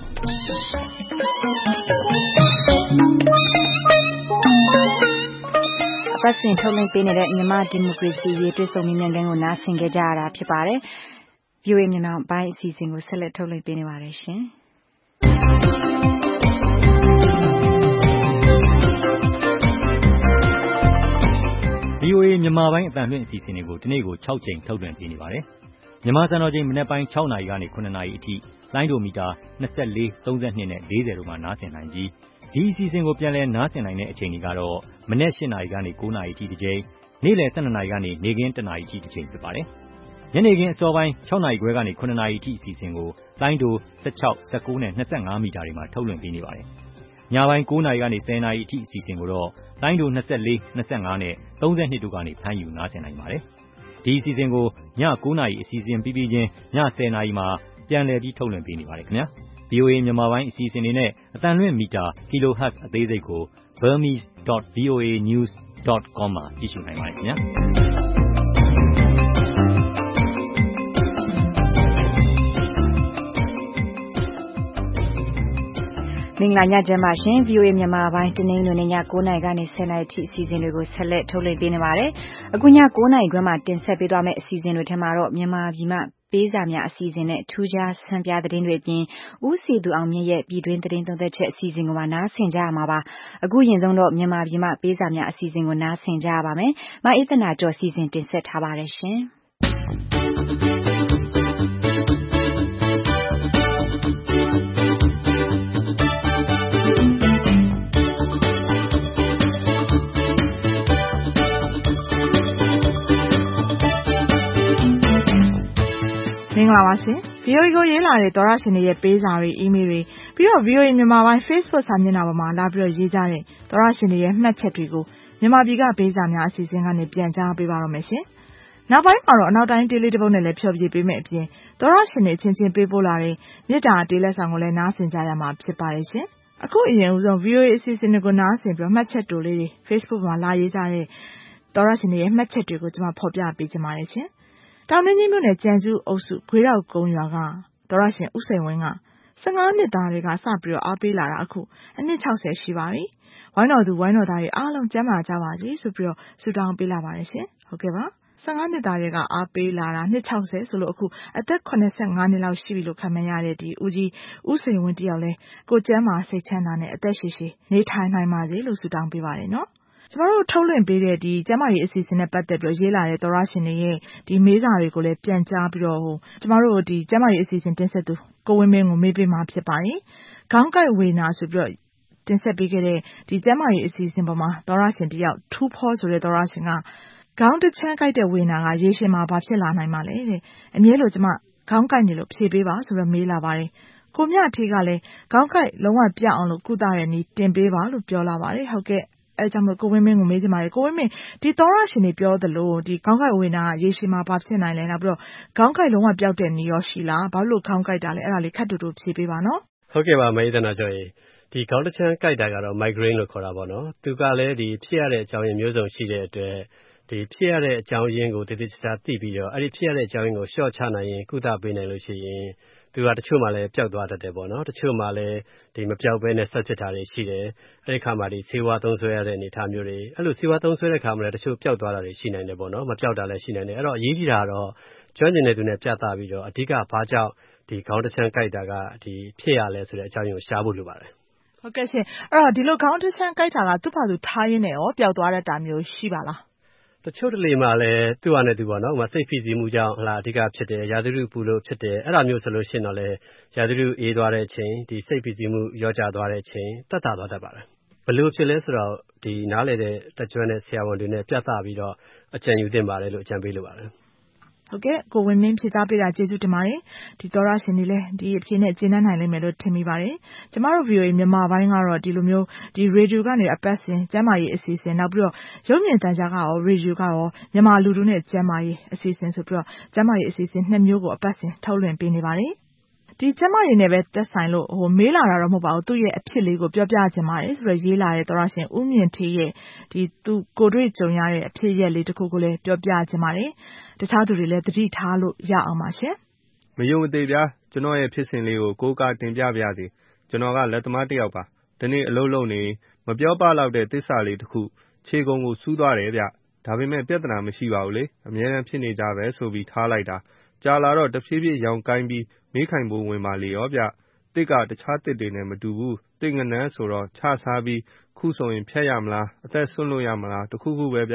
ပတ်စဉ်ထုတ်လွှင့်ပေးနေတဲ့မြန်မာဒီမိုကရေစီရေးတွေ့ဆုံမြင်မြန်ခန်းကိုနားဆင်ကြရတာဖြစ်ပါတယ်။ VOA မြန်မာပိုင်းအစီအစဉ်ကိုဆက်လက်ထုတ်လွှင့်ပေးနေပါတယ်ရှင်။ VOA မြန်မာမြန်မာပိုင်းအသံလွှင့်အစီအစဉ်တွေကိုဒီနေ့ကို6 ကြိမ်ထုတ်လွှင့်ပေးနေပါတယ်။မြန်မာစံတော်ချိန်မနက်ပိုင်း6 နာရီကနေ9 နာရီအထိလိုင်းဒိုမီတာ24, 32နဲ့40တို့မှာနားဆင်နိုင်ပြီးဒီအစီအစဉ်ကိုပြန်လည်နားဆင်နိုင်တဲ့အချိန်တွေကတော့မနက်8 နာရီကနေ9 နာရီအထိတစ်ကြိမ်နေ့လယ်12 နာရီကနေနေ့ခင်း1 နာရီအထိတစ်ကြိမ်ဖြစ်ပါတယ်။ညနေခင်းအစောပိုင်း6 နာရီခွဲကနေ9 နာရီအထိအစီအစဉ်ကိုလိုင်းဒို16, 19နဲ့25မီတာတွေမှာထုတ်လွှင့်ပေးနေပါတယ်။ညပိုင်း9 နာရီကနေ10 နာရီအထိအစီအစဉ်ကိုတော့လိုင်းဒို24, 25နဲ့32တို့ကနေဖမ်းယူနားဆင်နိုင်ပါတယ်။ဒီအစီအစဉ်ကိုည9 နာရီအစီအစဉ်ပြီးပြီးချင်းည10 နာရီမှာပြန်လည်ပြီးထုတ်လွှင့်ပေးနေပါတယ်ခင်ဗျာ။ VOA မြန်မာပိုင်းအစီအစဉ်တွေနဲ့အသံလွှင့်မီတာ kilohertz အသေးစိတ်ကို burmese.voanews.com မှာကြည့်ရှုနိုင်ပါတယ်ခင်ဗျာ။မင်္ဂလာညချမ်းပါရှင် VOA မြန်မာပိုင်းတနင်္ဂနွေနေ့ည9 နာရီကနေ10 နာရီထိအစီအစဉ်တွေကိုဆက်လက်ထုတ်လွှင့်ပေးနေပါတယ်။အခုည9 နာရီခွဲမှာတင်ဆက်ပေးသွားမယ့်အစီအစဉ်တွေထဲမှာတော့မြန်မာပြည်မှပေးစာများအစီအစဉ်နဲ့ထူးခြားဆန်းပြသတင်းတွေအပြင်ဦးစီသူအောင်မြင့်ရဲ့ပြည်တွင်းသတင်းသုံးသက်ချက်အစီအစဉ်ကိုနားဆင်ကြရမှာပါ။အခုရင်ဆုံးတော့မြန်မာပြည်မှပေးစာများအစီအစဉ်ကိုနားဆင်ကြရပါမယ်။မအေးသနာကျော်စီစဉ်တင်ဆက်ထားပါတယ်ရှင်။မင်္ဂလာပါရှင် VOA ကိုရေးလာတဲ့သောရရှင်တွေရဲ့ပေးစာတွေ email တွေပြီးတော့ VOA မြန်မာပိုင်း Facebook စာမျက်နှာပေါ်မှာလာပြီးတော့ရေးကြတဲ့သောရရှင်တွေရဲ့မှတ်ချက်တွေကိုမြန်မာပြည်ကပေးစာများအစီအစဉ်ကနေပြန်ကြားပေးပါတော့မယ်ရှင်။နောက်ပိုင်းမှာတော့အနောက်တိုင်းတေးလေးတစ်ပုဒ်နဲ့လည်းဖြောပြပေးမယ်အပြင်သောရရှင်တွေအချင်းချင်းပေးပို့လာတဲ့မြေတာတေးလက်ဆောင်ကိုလည်းနားဆင်ကြရမှာဖြစ်ပါတယ်ရှင်။အခုအရင်ဦးဆုံး VOA အစီအစဉ်တွေကိုနားဆင်ပြီးတော့မှတ်ချက်တိုလေးတွေ Facebook မှာလာရေးကြတဲ့သောရရှင်တွေရဲ့မှတ်ချက်တွေကိုကျွန်မဖော်ပြပေးချင်ပါတယ်ရှင်။တောင်တွင်းကြီးမြို့နယ်ကြံကျူးအုပ်စုခွေးတောက်ကုန်းရွာကသောရရှင်ဦးစိန်ဝင်းက15နှစ်သားတွေကစပြီးတော့အားပေးလာတာအခုအနှစ်60ရှိပါပြီ။ဝိုင်းတော်သူဝိုင်းတော်သားတွေအားလုံးကျန်းမာကြပါစေဆိုပြီးတော့ဆုတောင်းပေးလာပါတယ်ရှင်။ဟုတ်ကဲ့ပါ15နှစ်သားတွေကအားပေးလာတာနှစ်60ဆိုလို့အခုအသက်85နှစ်လောက်ရှိပြီလို့ခန့်မှန်းရတဲ့ဒီဦးကြီးဦးစိန်ဝင်းတယောက်လဲကိုကျန်းမာစိတ်ချမ်းသာနဲ့အသက်ရှည်ရှည်နေထိုင်နိုင်ပါစေလို့ဆုတောင်းပေးပါတယ်နော်။ကျမတို့ထုတ်လွှင့်ပေးတဲ့ဒီကျမကြီးအစီအစဉ်နဲ့ပတ်သက်ပြီးရေးလာတဲ့သောရရှင်တွေရဲ့ဒီမေးစာတွေကိုလည်းပြန်ကြားပြီးတော့ကျမတို့ဒီကျမကြီးအစီအစဉ်တင်ဆက်သူကိုဝင်းမင်းကိုမေးပေးမှာဖြစ်ပါတယ်။ခေါင်းကိုက်ဝေနာဆိုပြီးတော့တင်ဆက်ပေးခဲ့တဲ့ဒီကျမကြီးအစီအစဉ်ပေါ်မှာသောရရှင်တယောက်ထူးဖောဆိုတဲ့သောရရှင်ကခေါင်းတစ်ချမ်းကိုက်တဲ့ဝေနာကရေရှည်မှာဘာဖြစ်လာနိုင်မှာလဲတဲ့အမြဲလို့ကျမခေါင်းကိုက်နေလို့ဖြေပေးပါဆိုတော့မေးလာပါတယ်။ကိုမြထေးကလည်းခေါင်းကိုက်လုံးဝပြအောင်လို့ကုသတဲ့နည်းတင်ပေးပါလို့ပြောလာပါတယ်။ဟုတ်ကဲ့အဲကြောင့်မလို့ကိုဝင်းမင်းကိုမေးချင်ပါတယ်ကိုဝင်းမင်းဒီသောရရှင်တွေပြောသလိုဒီခေါင်းကိုက်ဝေနာရေရှည်မှာဘာဖြစ်နိုင်လဲနောက်ပြီးတော့ခေါင်းကိုက်လုံးဝပျောက်တဲ့နည်းရောရှိလားဘာလို့ခေါင်းကိုက်တာလဲအဲ့ဒါလေးခက်တူတူဖြေပေးပါနော်ဟုတ်ကဲ့ပါမအေးသနာကျော်ရေဒီခေါင်းတစ်ချမ်းကိုက်တာကတော့ migraine လို့ခေါ်တာပေါ့နော်သူကလည်းဒီဖြစ်ရတဲ့အကြောင်းရင်းမျိုးစုံရှိတဲ့အတွက်ဒီဖြစ်ရတဲ့အကြောင်းရင်းကိုတည်တည်ချာချာသိပြီးတော့အဲ့ဒီဖြစ်ရတဲ့အကြောင်းရင်းကိုရှော့ချနိုင်ရင်ကုသပေးနိုင်လို့ရှိရင်သူကတချို့မှလည်းပျောက်သွားတတ်တယ်ပေါ့နော်တချို့မှလည်းဒီမပျောက်ဘဲနဲ့ဆက်ဖြစ်တာတွေရှိတယ်အဲ့ဒီခါမှာဒီဆေးဝါးသုံးဆွဲရတဲ့အနေအထားမျိုးတွေအဲ့လိုဆေးဝါးသုံးဆွဲတဲ့ခါမှာလည်းတချို့ပျောက်သွားတာတွေရှိနိုင်တယ်ပေါ့နော်မပျောက်တာလည်းရှိနိုင်တယ်အဲ့တော့အရေးကြီးတာကတော့ကျွမ်းကျင်တဲ့သူနဲ့ပြသပြီးတော့အဓိကဘာကြောင့်ဒီခေါင်းတစ်ချမ်းကိုက်တာကဒီဖြစ်ရလဲဆိုတဲ့အကြောင်းရင်းကိုရှားဖို့လိုပါတယ်ဟုတ်ကဲ့ရှင်အဲ့တော့ဒီလိုခေါင်းတစ်ချမ်းကိုက်တာကသူ့ဘာသူထားရင်းနဲ့ရောပျောက်သွားတတ်တာမျိုးရှိပါလားတချို့တလေမှလည်းသူ့ဟာနဲ့သူပေါ့နော်။စိတ်ဖိစီးမှုကြောင့်အဓိကဖြစ်တယ်။ရာသီဥတုပူလို့ဖြစ်တယ်။အဲ့ဒါမျိုးဆိုလို့ရှိရင်တော့လည်းရာသီဥတုအေးသွားတဲ့အချိန်ဒီစိတ်ဖိစီးမှုလျော့ကျသွားတဲ့အချိန်သက်သာသွားတတ်ပါတယ်။ဘယ်လိုဖြစ်လဲဆိုတော့ဒီနားလည်တဲ့တကျွမ်းတဲ့ဆရာဝန်တွေနဲ့ပြသပြီးတော့အကြံယူသင့်ပါတယ်လို့အကြံပေးလိုပါတယ်။ဟုတ်ကဲ့ကိုဝင်းမင်းဖြေကြားပေးတာကျေးဇူးတင်ပါတယ်ဒီသောရရှင်တွေလည်းဒီအဖြစ်နဲ့ကျင်းနှံ့နိုင်လိမ့်မယ်လို့ထင်မိပါတယ်ကျမတို့ VOA မြန်မာပိုင်းကတော့ဒီလိုမျိုးဒီရေဒီယိုကနေအပတ်စဉ်ကျမ်းမာရေးအစီအစဉ်နောက်ပြီးတော့ရုပ်မြင်သံကြားကရောရေဒီယိုကရောမြန်မာလူထုနဲ့ကျမ်းမာရေးအစီအစဉ်ဆိုပြီးတော့ကျမ်းမာရေးအစီအစဉ်နှစ်မျိုးကိုအပတ်စဉ်ထုတ်လွှင့်ပေးနေပါတယ်ဒီကျမကြီးနဲ့ပဲသက်ဆိုင်လို့မေးလာတာတော့မဟုတ်ပါဘူးသူ့ရဲ့အဖြစ်လေးကိုပြောပြချင်ပါတယ်ဆိုတော့ရေးလာတဲ့သောရရှင်ဦးမြင့်ထေးရဲ့ဒီသူကိုတွေ့ကြုံရတဲ့အဖြစ်ရက်လေးတစ်ခုကိုလည်းပြောပြချင်ပါတယ်တခြားသူတွေလည်းသတိထားလို့ရအောင်ပါရှင်မယုံမသိဗျာကျွန်တော်ရဲ့ဖြစ်စဉ်လေးကိုကိုးကားတင်ပြပါရစေကျွန်တော်ကလက်သမားတစ်ယောက်ပါဒီနေ့အလုပ်လုပ်နေမပြောပလောက်တဲ့သစ္စာလေးတစ်ခုခြေကုံကိုစူးသွားတယ်ဗျဒါပေမဲ့ပြဿနာမရှိပါဘူးလေအများအားဖြစ်နေကြပဲဆိုပြီးထားလိုက်တာကြာလာတော့တဖြည်းဖြည်းရောင်ကိုင်းပြီးမေးခိုင်ဖို့ဝင်ပါလေရောဗျတစ်ကတခြားတစ်တွေနဲ့မတူဘူးတစ်ငနန်းဆိုတော့ချစားပြီးခုဆိုရင်ဖြတ်ရမလားအသက်ဆွန့်လို့ရမလားတခုခုပဲဗျာ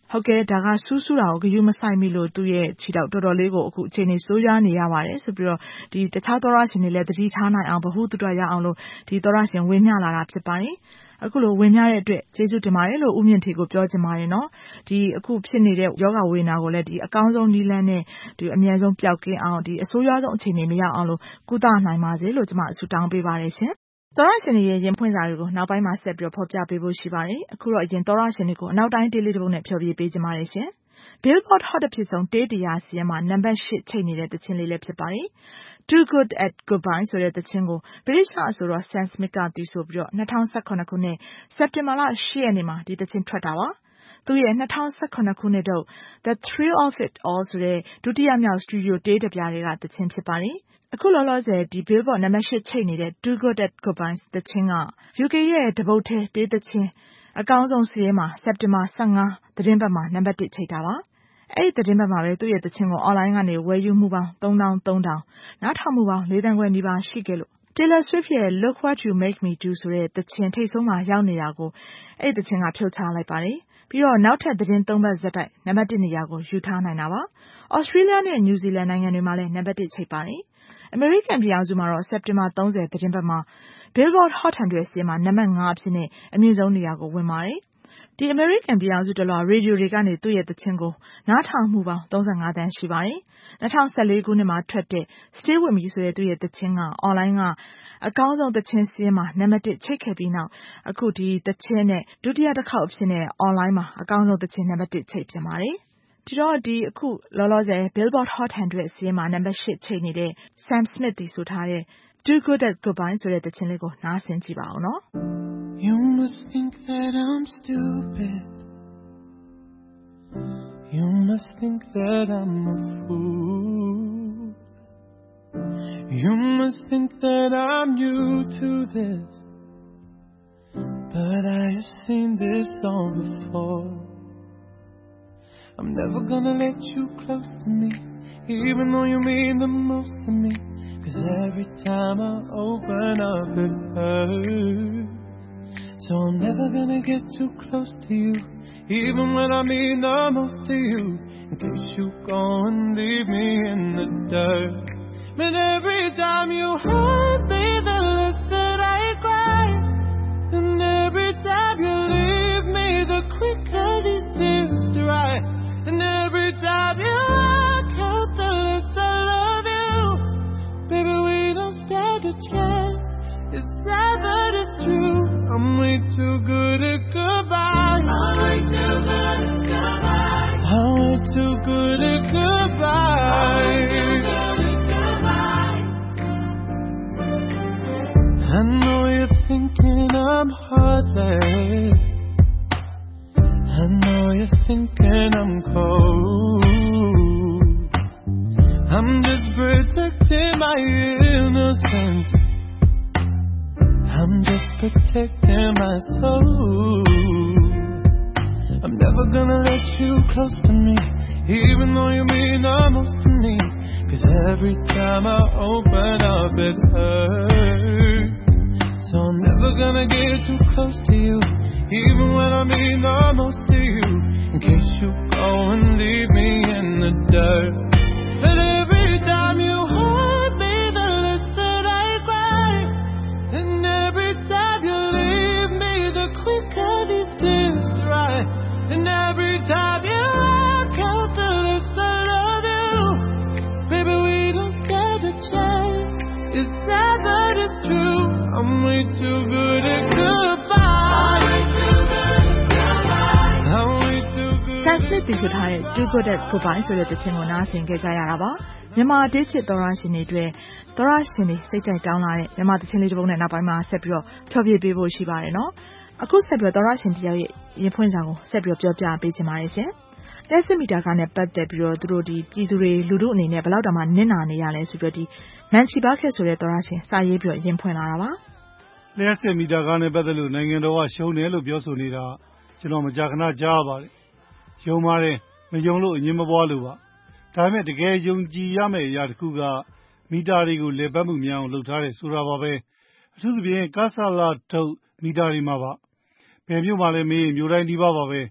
ဟုတ်ကဲ့ဒါကစူးစူးတာကိုဂရုမစိုက်မိလို့သူ့ရဲ့ခြေထောက်တော်တော်လေးကိုအခုအခြေအနေဆိုးရွားနေရပါတယ်ဆိုပြီးတော့ဒီတခြားသောရရှင်တွေလည်းသတိထားနိုင်အောင်ဗဟုသုတရအောင်လို့ဒီသောရရှင်ဝေမျှလာတာဖြစ်ပါတယ်အခုလိုဝင်များတဲ့အတွက်ကျေးဇူးတင်ပါတယ်လို့ဦးမြင့်ထေကိုပြောချင်ပါတယ်နော်ဒီအခုဖြစ်နေတဲ့ယောဂဝေဒနာကိုလည်းဒီအကောင်းဆုံးနည်းလမ်းနဲ့ဒီအများဆုံးပျောက်ကင်းအောင်ဒီအဆိုးရွားဆုံးအခြေအနေမရောက်အောင်လို့ကုသနိုင်ပါစေလို့ကျွန်မဆုတောင်းပေးပါတယ်ရှင်သောရရှင်ရဲ့ရင်ဖွင့်စာတွေကိုနောက်ပိုင်းမှာဆက်ပြီးဖော်ပြပေးဖို့ရှိပါတယ်အခုတော့အရင်သောရရှင်တွေကိုအနောက်တိုင်းတေးလေးတစ်ပုဒ်နဲ့ဖျော်ဖြေပေးချင်ပါတယ်ရှင် Billboard Hot အဖြစ်ဆုံးတေး100စီးမှာနံပါတ်8ချိတ်နေတဲ့သချင်းလေးလည်းဖြစ်ပါတယ်Too Good at Goodbye ဆိုတဲ့သချင်းကို British အဆိုတော် Sam Smith ကတီးဆိုပြီးတော့2018ခုနှစ်စက်တင်ဘာလ10ရက်နေ့မှာဒီသချင်းထွက်တာပါသူရဲ့2018ခုနှစ်ထုတ် The Thrill of It All ဆိုတဲ့ဒုတိယမြောက်စတူဒီယိုတေးတစ်ပြားတွေကသချင်းဖြစ်ပါတယ်အခုလောလောဆယ်ဒီ Billboard နံပါတ်8ချိတ်နေတဲ့ Too Good at Goodbye သချင်းက UK ရဲ့တပုတ်ထဲတေးသချင်းအကောင်းဆုံးစီးရဲမှာစက်တင်ဘာ15သတင်းပတ်မှာနံပါတ်1ချိတ်တာပါအဲ့ဒီသတင်းပတ်မှာပဲသူ့ရဲ့သချင်းကို online ကနေဝယ်ယူမှုပေါင်း3300နားထောင်မှုပေါင်း4,000,000 နီးပါးရှိခဲ့လို့ Taylor Swift ရဲ့ Look What You Make Me Do ဆိုတဲ့သချင်းထိပ်ဆုံးမှာရောက်နေတာကိုအဲ့ဒီသချင်းကဖြုတ်ချလိုက်ပါတယ်ပြီးတော့နောက်ထပ်သတင်း3ပတ်ဇက်တိုက်နံပါတ်1နေရာကိုယူထားနိုင်တာပါ Australia နဲ့ New Zealand နိုင်ငံတွေမှာလည်းနံပါတ်1ချိတ်ပါတယ် American ပြည်အောင်စုမှာတော့စက်တင်ဘာ30သတင်းပတ်မှာ Billboard Hot 100စီးမှာနံပါတ်5အဖြစ်နဲ့အမြင့်ဆုံးနေရာကိုဝင်ပါတယ်ဒီ American ပြည်အောင်စုတလွှာရေဒီယိုတွေကနေသူ့ရဲ့သချင်းကိုနားထောင်မှုပေါင်း35သန်းရှိပါတယ်2014ခုနှစ်မှာထွက်တဲ့ Stay With Me ဆိုတဲ့သူ့ရဲ့သချင်းက online ကအကောင်းဆုံးသချင်းစီးမှာနံပါတ်1ချိတ်ခဲ့ပြီးနောက်အခုဒီသချင်းနဲ့ဒုတိယတစ်ခေါက်အဖြစ်နဲ့ online မှာအကောင်းဆုံးသချင်းနံပါတ်1ချိတ်ပြန်ပါတယ်ဒီတော့ဒီအခုလောလောဆယ် Billboard Hot 100စီးမှာနံပါတ်8ချိတ်နေတဲ့ Sam Smith တီဆိုထားတဲ့ Too Good at Goodbye ဆိုတဲ့သချင်းလေးကိုနားဆင်ကြည့်ပါဦးနော် You must think that I'm stupid. You must think that I'm a fool. You must think that I'm new to this. But I have seen this all before. I'm never gonna let you close to me, even though you mean the most to me. 'Cause every time I open up it hurts. So I'm never gonna get too close to you, even when I mean the most to you, in case you go and leave me in the dirt. But every time you hurt me, the less that I cry. And every time you leave me, the quicker these tears dry. And every time you walk out, the less I love you. Baby, we don't stand a chance. It's sad but it's true. I'm way too good at goodbye. I'm way too good at goodbye. I'm way too good at goodbye. I know you're thinking I'm heartless. I know you're thinking I'm cold. I'm just protecting my innocence. I'm just protecting my soul. I'm never gonna let you close to me, even though you mean the most to me. 'Cause every time I open up it hurts. So I'm never gonna get too close to you, even when I mean the most to you, in case you go and leave me in the dirt. But every time you hurt me, the less that I cry. And every time you leave me, the quicker these tears dry. And every time you walk out, the less I love you. Baby, we don't stand a chance. It's sad but it's true. I'm way too good at goodbye. I'm way too good at goodbye. I'm way too good. Sam Smith တီဆိုထားတဲ့ Too Good at Goodbye ဆိုတဲ့သချင်းကိုနားဆင်ခဲ့ကြရတာပါမြန်မာတေးချစ်သောရရှင်တွေအတွက်သောရရှင်တွေစိတ်ကြိုက်ကောင်းလာတဲ့မြန်မာသချင်းလေးတစ်ပုဒ်နဲ့နောက်ပိုင်းမှာဆက်ပြီးတော့ဖျော်ဖြေပေးဖို့ရှိပါတယ်နော်အခုဆက်ပြီးတော့သောရရှင်တယောက်ရဲ့ရင်ဖွင့်စာကိုဆက်ပြီးတော့ပြောပြပေးချင်ပါတယ်ရှင်လျှက်စစ်မီတာကနဲ့ပတ်သက်ပြီးတော့သူတို့ဒီပြည်သူတွေလူတို့အနေနဲ့ဘယ်လောက်တောင်မှနစ်နာနေရလဲဆိုပြီးတော့ဒီမန်ချီဘာခက်ဆိုတဲ့သောရရှင်စာရေးပြီးတော့ရင်ဖွင့်လာတာပါလျှက်စစ်မီတာကနဲ့ပတ်သက်လို့နိုင်ငံတော်ကရှုံးတယ်လို့ပြောဆိုနေတာကျွန်တော်မကြာခဏကြားပါတယ်ယုံပါတယ်မယုံလို့အငြင်းမပွားလို့ပါဒါပေမဲ့တကယ်ယုံကြည်ရမယ့်အရာတစ်ခုကမီတာတွေကိုလေပတ်မှုများအောင်လုပ်ထားတယ်ဆိုတာပါပဲအထူးသဖြင့်ကားဆာလာထုတ်မီတာတွေမှာပါဘယ်မြို့မှာလဲမေးမြို့တိုင်းဒီပါပဲ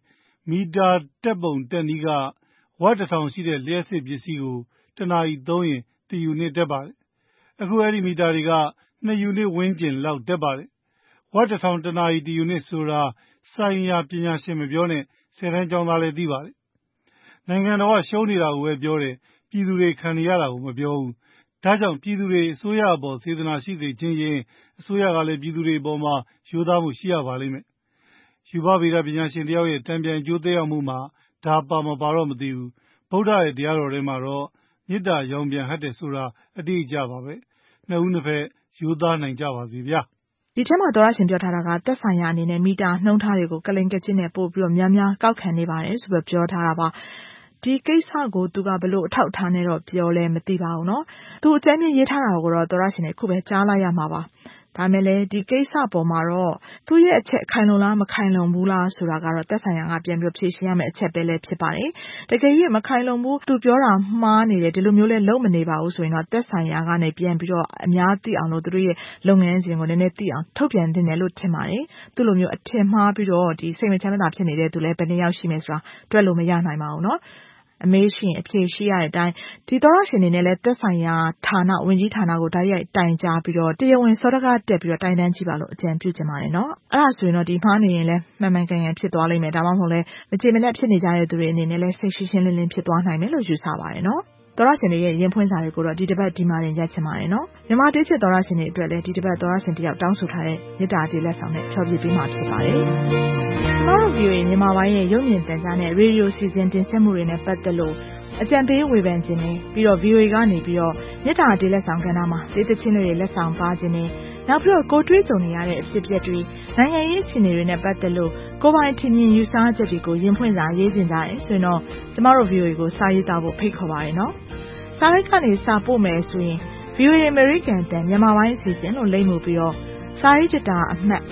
မီတာတက်ပုံတက်နည်းကဝက်1000ရှိတဲ့လျှပ်စစ်ပစ္စည်းကိုတစ်နာရီသုံးရင်1 ယူနစ်တက်ပါတယ်။အခုအဲ့ဒီမီတာတွေက2 ယူနစ်ဝန်းကျင်လောက်တက်ပါတယ်။ဝက်1000တစ်နာရီ1 ယူနစ်ဆိုတာစိုင်းရာပညာရှင်မပြောနဲ့10 တန်းကျောင်းသားလည်းသိပါတယ်။နိုင်ငံတော်ကရှုံးနေတာကိုပဲပြောတယ်။ပြည်သူတွေခံနေရတာကိုမပြောဘူး။ဒါကြောင့်ပြည်သူတွေအစိုးရအပေါ်စေတနာရှိစေခြင်းရင်အစိုးရကလည်းပြည်သူတွေအပေါ်မှာရိုးသားမှုရှိရပါလိမ့်မယ်။ယူဘဗေဒပညာရှင်တယောက်ရဲ့တံပြန်အကျိုးသက်ရောက်မှုမှာဒါပါမပါတော့မသိဘူး။ဗုဒ္ဓရဲ့တရားတော်ထဲမှာတော့မေတ္တာရောင်ပြန်ဟတ်တယ်ဆိုတာအတိအကျပါပဲ။နှစ်ဦးနှစ်ဖက်ရိုးသားနိုင်ကြပါစေဗျာ။ဒီထဲမှာသောရရှင်ပြောထားတာကသက်ဆိုင်ရာအနေနဲ့မီတာနှုန်းထားတွေကိုကလိန်ကကျစ်နဲ့ပို့ပြီးတော့များများကောက်ခံနေပါတယ်ဆိုပြီးပြောထားတာပါဒီကိစ္စကိုသူကဘလို့အထောက်အထားနဲ့တော့ပြောလဲမသိပါဘူးเนาะသူအကြမ်းမြင်ရေးထားတာကိုတော့သောရရှင်တွေခုပဲကြားလိုက်ရမှာပါဒါမဲ့လည်းဒီကိစ္စပေါ်မှာတော့သူရဲ့အချက်ခိုင်လုံလားမခိုင်လုံဘူးလားဆိုတာကတော့သက်ဆိုင်ရာကပြန်ပြီးဖြေရှင်းရမယ့်အချက်ပဲလည်းဖြစ်ပါတယ်တကယ်၍မခိုင်လုံဘူးသူပြောတာမှားနေတယ်ဒီလိုမျိုးလဲလုံးမနေပါဘူးဆိုရင်တော့သက်ဆိုင်ရာကနေပြန်ပြီးတော့အများသိအောင်လို့သူတို့ရဲ့လုပ်ငန်းစဉ်ကိုနည်းနည်းသိအောင်ထုတ်ပြန်တင်တယ်လို့ထင်ပါတယ်သူလိုမျိုးအထင်မှားပြီးတော့ဒီစိတ်မချမ်းသာဖြစ်နေတဲ့သူလည်းဘယ်နှယောက်ရှိမယ်ဆိုတာတွက်လို့မရနိုင်ပါဘူးเนาะအမေးရှင်အဖြေရှိရတဲ့အတိုင်းဒီသောရရှင်နေနဲ့လဲသက်ဆိုင်ရာဌာနဝင်ကြီးဌာနကိုတိုက်ရိုက်တိုင်ကြားပြီးတော့တရားဝင်စောတကားတက်ပြီးတော့တိုင်တန်းကြည့်ပါလို့အကြံပြုချင်ပါတယ်နော်အဲ့ဒါဆိုရင်တော့ဒီမှားနေရင်လဲမှန်မှန်ကန်ကန်ဖြစ်သွားလိမ့်မယ်ဒါမှမဟုတ်လဲမကြေမနက်ဖြစ်နေကြတဲ့သူတွေအနေနဲ့လဲစိတ်ရှင်းလင်းလင်းဖြစ်သွားနိုင်မယ်လို့ယူဆပါတယ်နော်သောရရှင်တွေရဲ့ရင်ဖွင့်စာတွေကိုတော့ဒီတစ်ပတ်ဒီမှာရင်ရက်ချင်ပါတယ်နော်မြန်မာတေးချစ်သောရရှင်တွေအတွက်လည်းဒီတစ်ပတ်သောရရှင်တယောက်တောင်းဆိုထားတဲ့မေတ္တာတေးလက်ဆောင်နဲ့ဖြောပြပေးမှာဖြစ်ပါတယ်ကျမတို့ VOA မြန်မာပိုင်းရဲ့ရုပ်မြင်သံကြားနဲ့ရေဒီယိုစီစဉ်တင်ဆက်မှုတွေနဲ့ပတ်သက်လို့အကြံပေးဝေဖန်ခြင်းနဲ့ပြီးတော့ VOA ကနေပြီးတော့မေတ္တာတေးလက်ဆောင်ကဏ္ဍမှာတေးသချင်းတွေလက်ဆောင်ပါခြင်းနဲ့နောက်ပြီးတော့ကိုတွေးကြုံနေရတဲ့အဖြစ်အပျက်တွေနိုင်ငံရေးအခြေအနေတွေနဲ့ပတ်သက်လို့ကိုယ်ပိုင်ထင်မြင်ယူဆချက်တွေကိုရင်ဖွင့်စာရေးခြင်းကြတယ်ဆိုရင်တော့ကျမတို့ VOA ကိုစာရေးသားဖို့ဖိတ်ခေါ်ပါတယ်နော်စာရိုက်ကနေစာပို့မယ်ဆိုရင် VOA American တန်မြန်မာပိုင်းအစီအစဉ်လို့လိမ့်မှုပြီးတော့စာရေးတတာအမှတ်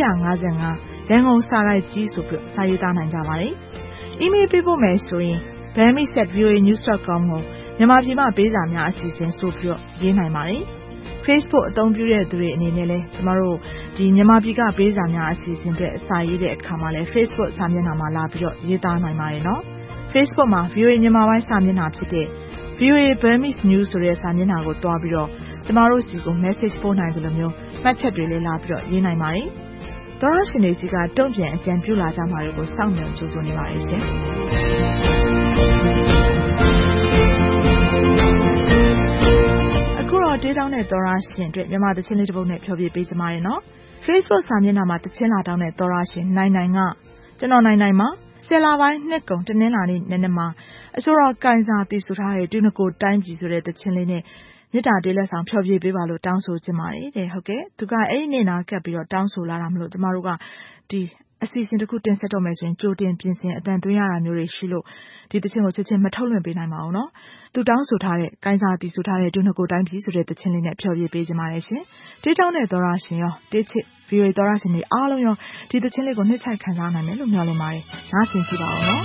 855ရန်ကုန်စာရိုက်ကြီးဆိုပြီးစာရေးသားနိုင်ကြပါတယ်။ email ပေးဖို့မယ်ဆိုရင်bami@voanews.com ကိုမြန်မာပြည်မှာပေးစာများအစီအစဉ်ဆိုပြီးရေးနိုင်ပါတယ်။ Facebook အသုံးပြုတဲ့သူတွေအနေနဲ့လည်းကျမတို့ဒီမြန်မာပြည်ကပေးစာများအစီအစဉ်တွေအစာရေးတဲ့အခါမှာလည်း Facebook စာမျက်နှာမှာလာပြီးတော့ရေးသားနိုင်ပါတယ်နော်။ Facebook မှာ VOA မြန်မာပိုင်းစာမျက်နှာဖြစ်တဲ့ VOA Burmese News ဆိုတဲ့စာမျက်နှာကိုတွားပြီးတော့ကျမတို့စီကို message ပို့နိုင်တယ်လို့မျိုးမှတ်ချက်တွေလည်းလာပြီးတော့ရေးနိုင်ပါတယ်။သောရရှင်တွေစီကတုံ့ပြန်အကြံပြုလာကြမှာတွေကိုစောင့်မျှော်ကြိုးစားနေပါတယ်ရှင်။အခုတော့တေးတောင်းတဲ့သောရရှင်အတွက်မြန်မာသချင်းလေးတစ်ပုဒ်နဲ့ဖြောပြပေးကြပါရနော်။ Facebook စာမျက်နှာမှာသချင်းလာတောင်းတဲ့သောရရှင်နိုင်နိုင်ကကျွန်တော်နိုင်နိုင်မှာ10 လပိုင်းနှစ်ကုန်တနင်္လာနေ့နေ့မှာအစိုးရကိုင်စာတည်ဆူထားတဲ့ဒုနကိုတိုင်းပြည်ဆိုတဲ့သချင်းလေးနဲ့မေတ္တာတေးလက်ဆောင်ဖြောပြပေးပါလို့တောင်းဆိုချင်ပါတယ်တဲ့ဟုတ်ကဲ့သူကအဲ့ဒီနေ့နာကပ်ပြီးတော့တောင်းဆိုလာတာမလို့ကျမတို့ကဒီအစီအစဉ်တစ်ခုတင်ဆက်တော့မယ်ဆိုရင်ကြိုတင်ပြင်ဆင်အတန်သွင်းရတာမျိုးတွေရှိလို့ဒီသချင်းကိုချက်ချင်းမထုတ်လွှင့်ပေးနိုင်ပါဘူးနော်သူတောင်းဆိုထားတဲ့ကိုင်စာတည်ဆူထားတဲ့ဒုနကိုတိုင်းပြည်ဆိုတဲ့သချင်းလေးနဲ့ဖြောပြပေးကြပါရရှင်တေးတောင်းတဲ့သောရရှင်ရောတေးချစ် VOA သောရရှင်တွေအားလုံးရောဒီသချင်းလေးကိုနှစ်ချိုက်ခံစားနိုင်မယ်လို့မျှော်လင့်ပါတယ်နားဆင်ကြည့်ပါဦးနော်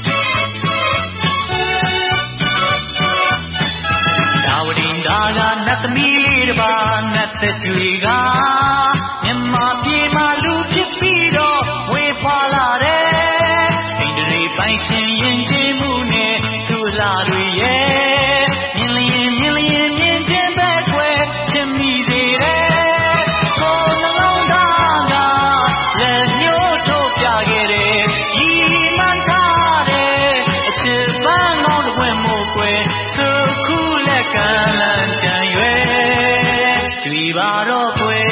ဒါဝရင်ဒါကနတ်သမီးလေးတစ်ပါးနတ်သက်ကျွေကမြန်မာပြည်မှာလူဖြစ်ပြီးတော့ဝေဖွာလာတယ်အိန္ဒြေပိုင်ရှင်ရင်ကျေးမှုနဲ့သူလာတွေရဲ့မြင်လျင်မြင်ချင်းပဲခွဲချင်မိသေးတယ်ကိုယ်နှလုံးသားကလက်ညှိုးထိုးပြခဲ့တယ်ဤမှန်ထားတယ်အချစ်ပန်းကောင်းတစ်ခွင်မို့ခွဲခုလက်ကလန်ကြံရွယ်ကြွေပါတော့ခွဲ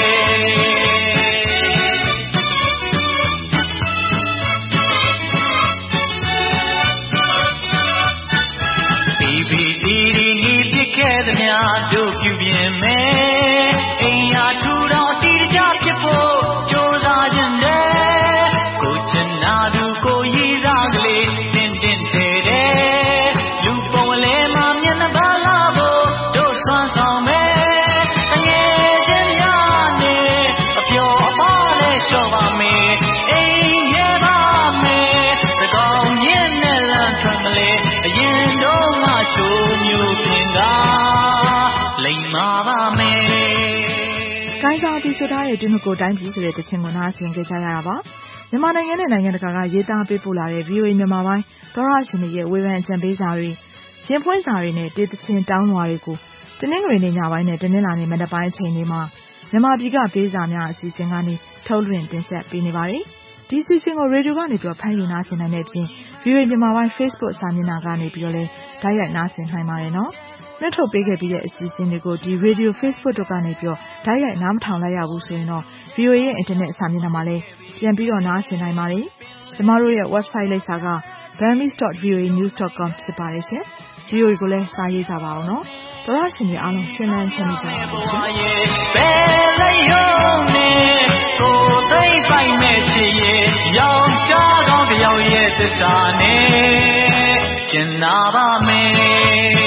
ခဲ့သမျှတို့ပြုပြင်မယ်အိမ်ယာထူထောင်တည်ကြဖြစ်ဖို့ကြိုးစားခြင်းနဲ့ကိုချင်နာသူကိုရည်စားကလေးတင်းတဲတယ်လူပုံလဲမှာမျက်နှာပါလာဖို့တို့ဆွမ်းဆောင်မယ်အငယ်ချင်းများနဲ့အပျော်အပါးလဲလျှော့ပါမယ်အိမ်ရဲပါမယ်သကောင်းညင်းနဲ့လမ်းထွက်မလဲအရင်တော့ငါချိုးမျိုးပြင်ကလိမ္မာပါမယ်ကိုင်းစာတီဆိုထားတဲ့ဒုနကိုတိုင်းပြည်ဆိုတဲ့တခြင်းကိုနားဆင်ကြကြရတာပါမြန်မာနိုင်ငံနဲ့နိုင်ငံတကာကရေးသားပေးပို့လာတဲ့ VOA မြန်မာပိုင်းသောတရှင်တွေရဲ့ဝေဖန်အကြံပေးစာတွေရင်ဖွင့်စာတွေနဲ့တေးသချင်းတောင်းလွှာတွေကိုတနင်္ဂနွေနေ့ညပိုင်းနဲ့တနင်္လာနေ့မနက်ပိုင်းအချိန်တွေမှာမြန်မာပြည်ကပေးစာများအစီအစဉ်ကနေထုတ်လွှင့်တင်ဆက်ပေးနေပါတယ်။ဒီအစီအစဉ်ကိုရေဒီယိုကနေဖမ်းယူနားဆင်နိုင်တဲ့အပြင် VOA မြန်မာပိုင်း Facebook စာမျက်နှာကနေပြီးတော့လည်းတိုက်ရိုက်နားဆင်နိုင်ပါတယ်နော်။နှုတ်ထုတ်ပေးခဲ့ပြီးတဲ့အစီအစဉ်တွေကိုဒီ Radio Facebook တို့ကနေပြီးတော့တိုက်ရိုက်နားမထောင်လိုက်ရဘူးဆိုရင်တော့ VOA ရဲ့ Internet စာမျက်နှာမှာလည်းပြန်ပြီးတော့နားဆင်နိုင်ပါတယ်။ကျမတို့ရဲ့ website လိပ်စာက burmese.voanews.com ဖြစ်ပါတယ်ရှင်။ VOA ကိုလည်းစာရေးကြပါအောင်နော်။သောတရှင်တွေအားလုံးရှင်လန်းချမ်းမြေ့ကြပါစေရှင်။ဘယ်လိုက်ရုံနဲ့ကိုယ်သိမ့်ဆိုင်မဲ့ချစ်ရဲ့ရောင်ချားကောင်းတစ်ယောက်ရဲ့သစ္စာနဲ့ကျင်နာပါမယ်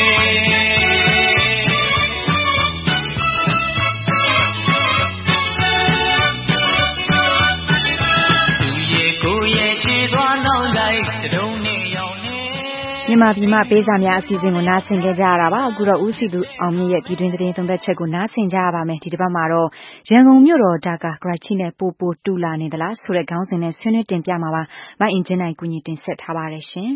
မြန်မာပြည်မှာပေးစာများအစီအစဉ်ကိုနားဆင်ကြရတာပါအခုတော့ဦးစီသူအောင်မြင့်ရဲ့ပြည်တွင်းသတင်းသုံးသပ်ချက်ကိုနားဆင်ကြရပါမယ်ဒီတစ်ပတ်မှာတော့ရန်ကုန်မြို့တော်ဒါကာကရာချိနဲ့ပိုပိုတူလာနေသလားဆိုတဲ့ခေါင်းစဉ်နဲ့ဆွေးနွေးတင်ပြမှာပါမအင်ဂျင်နိုင်ကူညီတင်ဆက်ထားပါတယ်ရှင်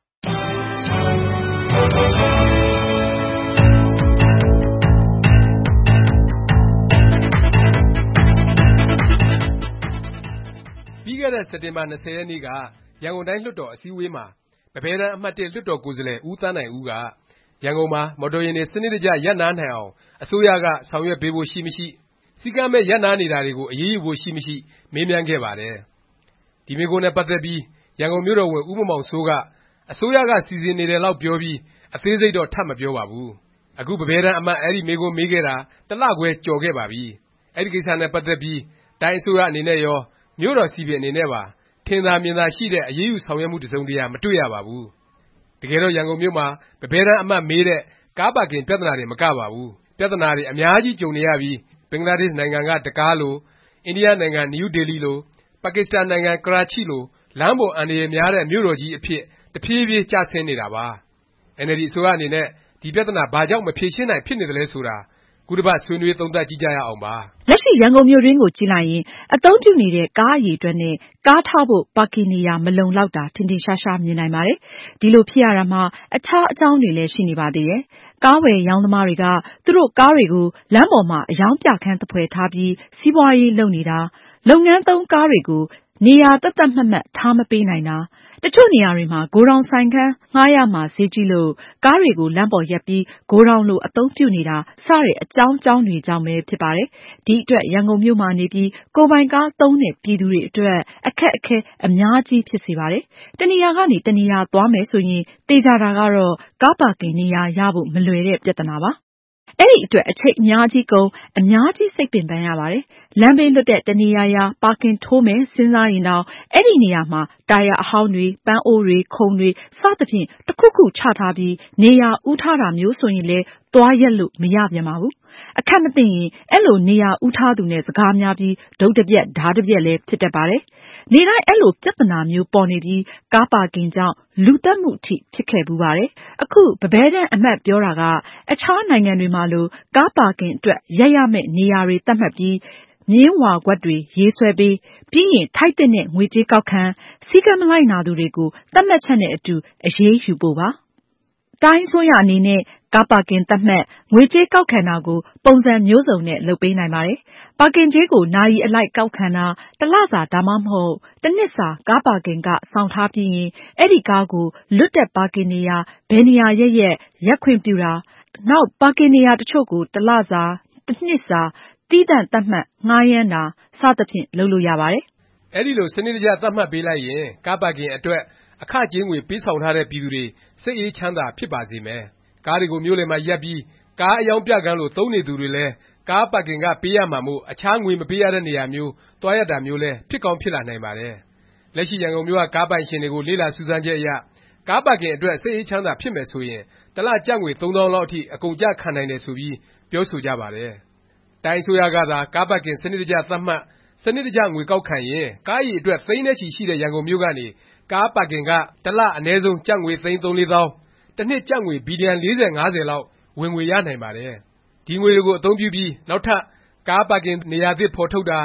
ပြီးခဲ့တဲ့စက်တင်ဘာ20ရက်နေ့ကရန်ကုန်တိုင်းလွှတ်တော်အစည်းအဝေးမှာပန်းဘဲတန်းအမှတ်1လွှတ်တော်ကိုယ်စားလှယ်ဦးသန်းနိုင်ဦးကရန်ကုန်မှာမော်တော်ယာဉ်တွေစနစ်တကျရပ်နားနိုင်အောင်အစိုးရကဆောင်ရွက်ပေးဖို့ရှိမရှိစည်းကမ်းမဲ့ရပ်နားနေတာတွေကိုအရေးယူဖို့ရှိမရှိမေးမြန်းခဲ့ပါတယ်။ဒီမေးခွန်းနဲ့ပတ်သက်ပြီးရန်ကုန်မြို့တော်ဝန်ဦးမောင်မောင်စိုးကအစိုးရကစီစဉ်နေတယ်လောက်ပြောပြီးအသေးစိတ်တော့ထပ်မပြောပါဘူး။အခုပန်းဘဲတန်းအမှတ်အဲဒီမေးခွန်းမေးခဲ့တာတစ်လခွဲကျော်ခဲ့ပါပြီ။အဲဒီကိစ္စနဲ့ပတ်သက်ပြီးတိုင်းအစိုးရအနေနဲ့ရောမြို့တော်စည်ပင်အနေနဲ့ပါထင်သာမြင်သာရှိတဲ့အရေးယူဆောင်ရွက်မှုတစ်စုံတရာမတွေ့ရပါဘူး။တကယ်တော့ရန်ကုန်မြို့မှာပန်းဘဲတန်းအမှတ်မေးတဲ့ကားပါကင်ပြဿနာတွေမကပါဘူး။ပြဿနာတွေအများကြီးကြုံနေရပြီးဘင်္ဂလားဒေ့ရှ်နိုင်ငံကဒကားလိုအိန္ဒိယနိုင်ငံနယူးဒေလီလိုပါကစ္စတန်နိုင်ငံကရာချိလိုလမ်းပေါ်အန္တရာယ်များတဲ့မြို့တော်ကြီးအဖြစ်တဖြည်းဖြည်းကျဆင်းနေတာပါ။ NLD အစိုးရအနေနဲ့ဒီပြဿနာဘာကြောင့်မဖြေရှင်းနိုင်ဖြစ်နေသလဲဆိုတာခုတစ်ပတ်ဆွေးနွေးသုံးသပ်ကြည့်ကြရအောင်ပါ။လက်ရှိရန်ကုန်မြို့တွင်းကိုကြည့်လိုက်ရင်အသုံးပြုနေတဲ့ကားအရေအတွက်နဲ့ကားထားဖို့ပါကင်နေရာမလုံလောက်တာထင်ထင်ရှားရှားမြင်နိုင်ပါတယ်။ဒီလိုဖြစ်ရတာမှာအခြားအကြောင်းတွေလည်းရှိနေပါသေးတယ်။ကားဝယ်ရောင်းသမားတွေကသူတို့ကားတွေကိုလမ်းပေါ်မှာအရောင်းပြခန်းသဖွယ်ထားပြီးစီးပွားရေးလုပ်နေတာလုပ်ငန်းသုံးကားတွေကိုနေရာသတ်သတ်မှတ်မှတ်ထားမပေးနိုင်တာတချို့နေရာတွေမှာဂိုဒေါင်ဆိုင်ခန်းငှားရမှာဈေးကြီးလို့ကားတွေကိုလမ်းပေါ်ရပ်ပြီးဂိုဒေါင်လိုအသုံးပြုနေတာစတဲ့အကြောင်းတွေကြောင့်ပဲဖြစ်ပါတယ်။ဒီအတွက်ရန်ကုန်မြို့မှာနေပြီးကိုယ်ပိုင်ကားသုံးတဲ့ပြည်သူတွေအတွက်အခက်အခဲအများကြီးဖြစ်စေပါတယ်။တနေရာကနေတနေရာသွားမယ်ဆိုရင်သေချာတာကတော့ကားပါကင်နေရာရဖို့မလွယ်တဲ့ပြဿနာပါ။အဲဒီအတွက်အချိန်အများကြီးကုန်အများကြီးစိတ်ပင်ပန်းရပါတယ်။လမ်းဘေးလွတ်တဲ့တနေရာရာပါကင်ထိုးမယ်စဉ်းစားရင်တောင်အဲဒီနေရာမှာတာယာအဟောင်းတွေပန်းအိုးတွေခုံတွေစသဖြင့်တစ်ခုခုချထားပြီးနေရာဦးထားတာမျိုးဆိုရင်လည်းသွားရက်လို့မရပြန်ပါဘူး။အခက်မသိရင်အဲ့လိုနေရာဦးထားသူနဲ့စကားများပြီးဒုတ်တစ်ပြက်ဓားတစ်ပြက်လည်းဖြစ်တတ်ပါတယ်။နေတိုင်းအဲ့လိုပြဿနာမျိုးပေါ်နေပြီးကားပါကင်ကြောင့်လူသတ်မှုအထိဖြစ်ခဲ့ဘူးပါတယ်။အခုပန်းဘဲတန်းအမှတ်ပြောတာကအခြားနိုင်ငံတွေမှာလိုကားပါကင်အတွက်ရပ်ရမယ့်နေရာတွေသတ်မှတ်ပြီးမြင်းဝါကွက်တွေရေးဆွဲပေးပြီးရင်ထိုက်တဲ့ငွေကြေးကောက်ခံစည်းကမ်းမလိုက်နာသူတွေကိုသတ်မှတ်ချက်နဲ့အတူအရေးယူဖို့ပါတိုင်းအစိုးရအနေနဲ့ကားပါကင်သတ်မှတ်ငွေကြေးကောက်ခံတာကိုပုံစံမျိုးစုံနဲ့လုပ်ပေးနိုင်ပါတယ်။ပါကင်ကြေးကိုနာရီအလိုက်ကောက်ခံတာတစ်လစာဒါမှမဟုတ်တစ်နှစ်စာကားပါကင်ကဆောင်ထားပြီးရင်အဲ့ဒီကားကိုလွတ်တဲ့ပါကင်နေရာဘယ်နေရာရက်ခွင့်ပြုတာနောက်ပါကင်နေရာတချို့ကိုတစ်လစာတစ်နှစ်စာသီးသန့်သတ်မှတ်ငှားရမ်းတာစသဖြင့်လုပ်လို့ရပါတယ်။အဲဒီလိုစနစ်တကျသတ်မှတ်ပေးလိုက်ရင်ကားပါကင်အတွက်အခကြေးငွေပေးဆောင်ထားတဲ့ပြည်သူတွေစိတ်အေးချမ်းသာဖြစ်ပါစေမယ်။ကားတွေကိုမြို့လယ်မှာရပ်ပြီးကားအယောင်းပြကန်းလို့သုံးနေသူတွေလည်းကားပါကင်ကပေးရမှာမို့အခြားငွေမပေးရတဲ့နေရာမျိုးသွားရတာမျိုးလည်းဖြစ်ကောင်းဖြစ်လာနိုင်ပါတယ်။လက်ရှိရန်ကုန်မြို့ကကားပိုင်ရှင်တွေကိုလေ့လာစူးစမ်းချက်အရကားပါကင်အတွက်စိတ်အေးချမ်းသာဖြစ်မယ်ဆိုရင်တစ်လကျပ်ငွေ 3000 လောက်အထိအကုန်ကျခံနိုင်တယ်ဆိုပြီးပြောဆိုကြပါတယ်။တိုင်းအစိုးရကသာကားပါကင်စနစ်တကျသတ်မှတ်စနစ်တကျငွေကောက်ခံရင်ကားအရေအတွက်သိန်းနဲ့ချီရှိတဲ့ရန်ကုန်မြို့ကနေကားပါကင်ကတစ်လအနည်းဆုံးကျပ်ငွေသိန်း 3-4 သောင်းတစ်နှစ်ကျပ်ငွေဘီလီယံ 40-50 လောက်ဝင်ငွေရနိုင်ပါတယ်။ဒီငွေတွေကိုအသုံးပြုပြီးနောက်ထပ်ကားပါကင်နေရာသစ်ဖော်ထုတ်တာ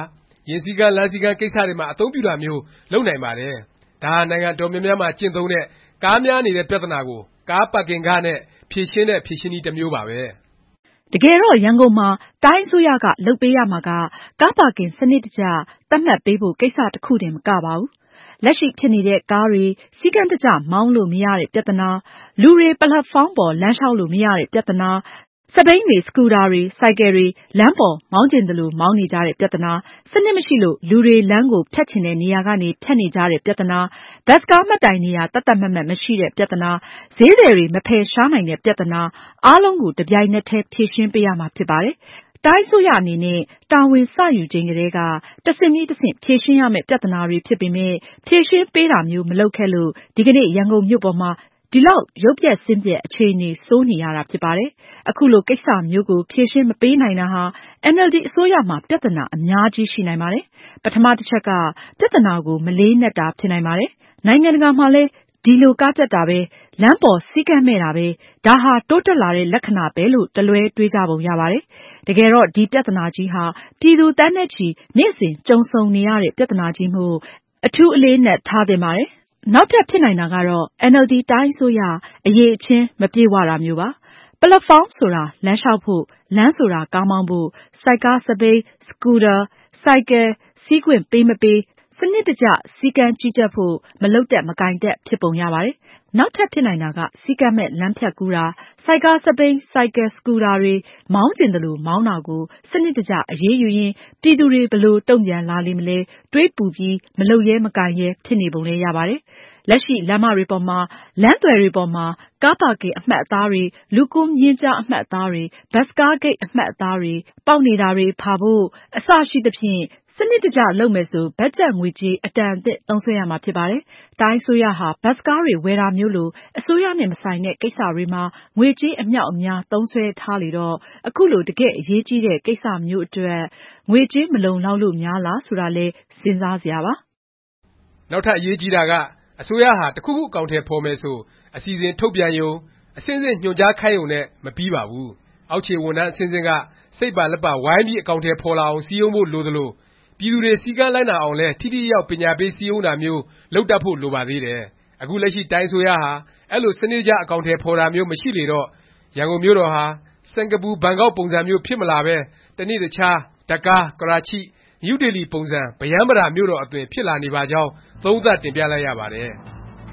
ရင်စည်းကမ်းလမ်းစည်းကမ်းကိစ္စတွေမှာအသုံးပြုတာမျိုးလုပ်နိုင်ပါတယ်။ဒါဟာနိုင်ငံတော်များများမှာကျင့်သုံးတဲ့ကားများနေတဲ့ပြဿနာကိုကားပါကင်ခနဲ့ဖြေရှင်းတဲ့ဖြေရှင်းနည်းတစ်မျိုးပါပဲတကယ်တော့ရန်ကုန်မှာတိုင်းအစိုးရကလုပ်ပေးရမှာကကားပါကင်စနစ်တကျသတ်မှတ်ပေးဖို့ကိစ္စတစ်ခုတင်မကပါဘူး။လက်ရှိဖြစ်နေတဲ့ကားတွေစည်းကမ်းတကျမောင်းလို့မရတဲ့ပြဿနာလူတွေပလက်ဖောင်းပေါ်လမ်းလျှောက်လို့မရတဲ့ပြဿနာစက်ဘီးတွေစကူတာတွေဆိုင်ကယ်တွေလမ်းပေါ်မောင်းကျင်သလိုမောင်းနေကြတဲ့ပြဿနာစနစ်မရှိလို့လူတွေလမ်းကိုဖြတ်ချင်တဲ့နေရာကနေဖြတ်နေကြတဲ့ပြဿနာဘတ်စကားမှတ်တိုင်နေရာတတ်မှတ်မရှိတဲ့ပြဿနာဈေးတွေမဖယ်ရှားနိုင်တဲ့ပြဿနာအားလုံးကိုတပြိုင်နက်တည်းဖြေရှင်းပေးရမှာဖြစ်ပါတယ်။တိုင်းအစိုးရအနေနဲ့တာဝန်စယူချိန်ကတည်းကတဆင့်ပြီးတဆင့်ဖြေရှင်းရမယ့်ပြဿနာတွေဖြစ်ပေမဲ့ဖြေရှင်းပေးတာမျိုးမလုပ်ခဲ့လို့ဒီကနေ့ရန်ကုန်မြို့ပေါ်မှာဒီလောက်ရုပ်ပျက်ဆင်းပျက်အခြေအနေဆိုးနေရတာဖြစ်ပါတယ်။အခုလိုကိစ္စမျိုးကိုဖြေရှင်းမပေးနိုင်တာဟာ NLD အစိုးရမှာပြဿနာအများကြီးရှိနိုင်ပါတယ်။ပထမတစ်ချက်ကပြဿနာကိုမလေးနက်တာဖြစ်နိုင်ပါတယ်။နိုင်ငံတကာမှာလည်းဒီလိုကားတက်တာပဲလမ်းပေါ်စည်းကမ်းမဲ့တာပဲဒါဟာတိုးတက်လာတဲ့လက္ခဏာပဲလို့တလွဲတွေးကြပုံရပါတယ်။တကယ်တော့ဒီပြဿနာကြီးဟာပြည်သူသန်းနဲ့ချီနေ့စဉ်ကြုံဆုံနေရတဲ့ပြဿနာကြီးမို့အထူးအလေးနက်ထားသင့်ပါတယ်။နောက်ထပ်ဖြစ်နိုင်တာကတော့ NLD တိုင်းအစိုးရအရည်အချင်းမပြေဝတာမျိုးပါ။ပလက်ဖောင်းဆိုတာလမ်းလျှောက်ဖို့လမ်းဆိုတာကားမောင်းဖို့စိုက်ကားစပိတ်စကူတာဆိုင်ကယ်စီးခွင့်ပေးမပေးစနစ်တကျစည်းကမ်းကြီးကြပ်ဖို့မလုပ်တတ်မကိုင်တတ်ဖြစ်ပုံရပါတယ်။နောက်ထပ်ဖြစ်နိုင်တာကစည်းကမ်းမဲ့လမ်းဖြတ်ကူးတာစိုက်ကားစပိတ်ဆိုင်ကယ်စကူတာတွေမောင်းကျင်တယ်လို့မောင်းတာကိုစနစ်တကျအရေးယူရင်ပြည်သူတွေဘယ်လိုတုံ့ပြန်လာလိမ့်မလဲတွေးပူပြီးမလုပ်ရဲမကိုင်ရဲဖြစ်နေပုံလည်းရပါတယ်။လက်ရှိလမ်းမတွေပေါ်မှာလမ်းသွယ်တွေပေါ်မှာကားပါကင်အမှတ်အသားတွေလူကူးမြင်းကြားအမှတ်အသားတွေဘတ်စကားဂိတ်အမှတ်အသားတွေပေါက်နေတာတွေဖာဖို့အစရှိသဖြင့်စနစ်တကျလုပ်မယ်ဆိုဘတ်ဂျက်ငွေကြေးအတန်အသင့်သုံးစွဲရမှာဖြစ်ပါတယ်။တိုင်းအစိုးရဟာဘတ်စကားတွေဝယ်တာမျိုးလိုအစိုးရနဲ့မဆိုင်တဲ့ကိစ္စတွေမှာငွေကြေးအမြောက်အများသုံးစွဲထားလေတော့အခုလိုတကယ့်အရေးကြီးတဲ့ကိစ္စမျိုးအတွက်ငွေကြေးမလုံလောက်လို့များလားဆိုတာလဲစဉ်းစားစရာပါ။နောက်ထပ်အရေးကြီးတာကအစိုးရဟာတစ်ခုခုအကောင်အထည်ဖော်မယ်ဆိုအစီအစဉ်ထုတ်ပြန်ယုံအစဉ်စဉ်ညွှန်ကြားခိုင်းယုံနဲ့မပြီးပါဘူး။အောက်ခြေဝန်ထမ်းအစဉ်စဉ်ကစိတ်ပါလက်ပါဝိုင်းပြီးအကောင်အထည်ဖော်လာအောင်စည်းရုံးဖို့လိုသလိုပြည်သူတွေစည်းကမ်းလိုက်နာအောင်လဲထိထိရောက်ပညာပေးစည်းရုံးတာမျိုးလုပ်တတ်ဖို့လိုပါသေးတယ်။အခုလက်ရှိတိုင်းအစိုးရဟာအဲ့လိုစနစ်ကျအကောင်အထည်ဖော်တာမျိုးမရှိလေတော့ရန်ကုန်မြို့တော်ဟာစင်ကာပူဘန်ကောက်ပုံစံမျိုးဖြစ်မလာပဲတနေ့တခြားဒက္ကားကရာချိနယူးဒေလီပုံစံဗရမ်းဗတာမြို့တော်အသွင်ဖြစ်လာနေပါကြောင်းသုံးသပ်တင်ပြလိုက်ရပါတယ်။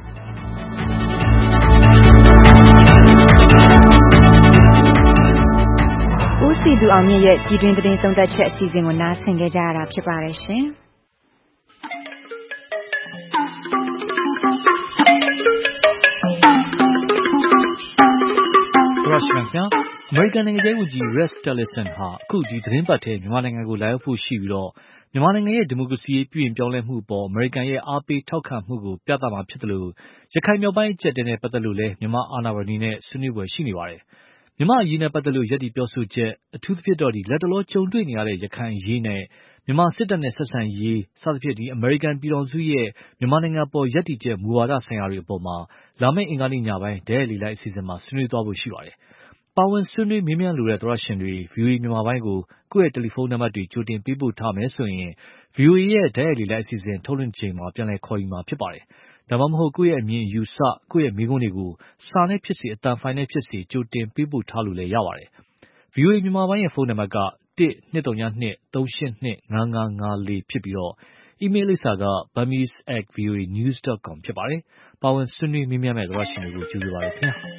ဦးစီသူအောင်မြင့်ရဲ့ပြည်တွင်းသတင်းသုံးသပ်ချက်အစီအစဉ်ကိုနားဆင်ကြကြရတာဖြစ်ပါတယ်ရှင်။အမေရိကန်နိုင်ငံခြားရေးဝန်ကြီး Rex Tillerson ဟာအခုဒီသတင်းပတ်ထဲမြန်မာနိုင်ငံကိုလာရောက်ဖို့ရှိပြီးတော့မြန်မာနိုင်ငံရဲ့ဒီမိုကရေစီရေးပြုပြင်ပြောင်းလဲမှုအပေါ်အမေရိကန်ရဲ့အားပေးထောက်ခံမှုကိုပြသမှာဖြစ်တယ်လို့ရခိုင်မြောက်ပိုင်းအကျပ်တဲနဲ့ပတ်သက်လို့လည်းမြန်မာအာဏာပိုင်တွေနဲ့ဆွေးနွေးပွဲရှိနေပါတယ်။မြန်မာအရေးနဲ့ပတ်သက်လို့ယက်တီပြောဆိုချက်အထူးသဖြင့်တော့လက်တလောကြုံတွေ့နေရတဲ့ရခိုင်အရေးနဲ့မြန်မာစစ်တပ်နဲ့ဆက်ဆံရေးစသဖြင့်အမေရိကန်ပြည်ထောင်စုရဲ့မြန်မာနိုင်ငံပေါ်ယက်တီချက်မူဝါဒဆိုင်ရာတွေအပေါ်မှာလာမယ့်အင်္ဂါနေ့ညပိုင်းဒဲလီလိုက်အစီအစဉ်မှာဆွေးနွေးသွားဖို့ရှိပါတယ်။ပါဝင်ဆွေးနွေးမေးမြန်းလိုတဲ့သောတရှင်တွေ VOA မြန်မာပိုင်းကိုကိုယ့်ရဲ့တယ်လီဖုန်းနံပါတ်တွေကြိုတင်ပေးပို့ထားမယ်ဆိုရင် VOA ရဲ့ဒဲလီလိုက်အစီအစဉ်ထုတ်လွှင့်ချိန်မှာပြန်လည်ခေါ်ယူမှာဖြစ်ပါတယ်။ဒါမှမဟုတ်ကိုယ့်ရဲ့အမြင်ယူဆကိုယ့်ရဲ့မေးခွန်းတွေကိုစာနဲ့ဖြစ်စေအသံဖိုင်နဲ့ဖြစ်စေကြိုတင်ပေးပို့ထားလို့လည်းရပါတယ်။ VOA မြန်မာပိုင်းရဲ့ဖုန်းနံပါတ်က1-202-382-5554ဖြစ်ပြီးတော့အီးမေးလ်လိပ်စာက burmese@voanews.com ဖြစ်ပါတယ်။ပါဝင်ဆွေးနွေးမေးမြန်းမဲ့သောတရှင်တွေကိုကျေးဇူးပါတယ်ခင်ဗျာ။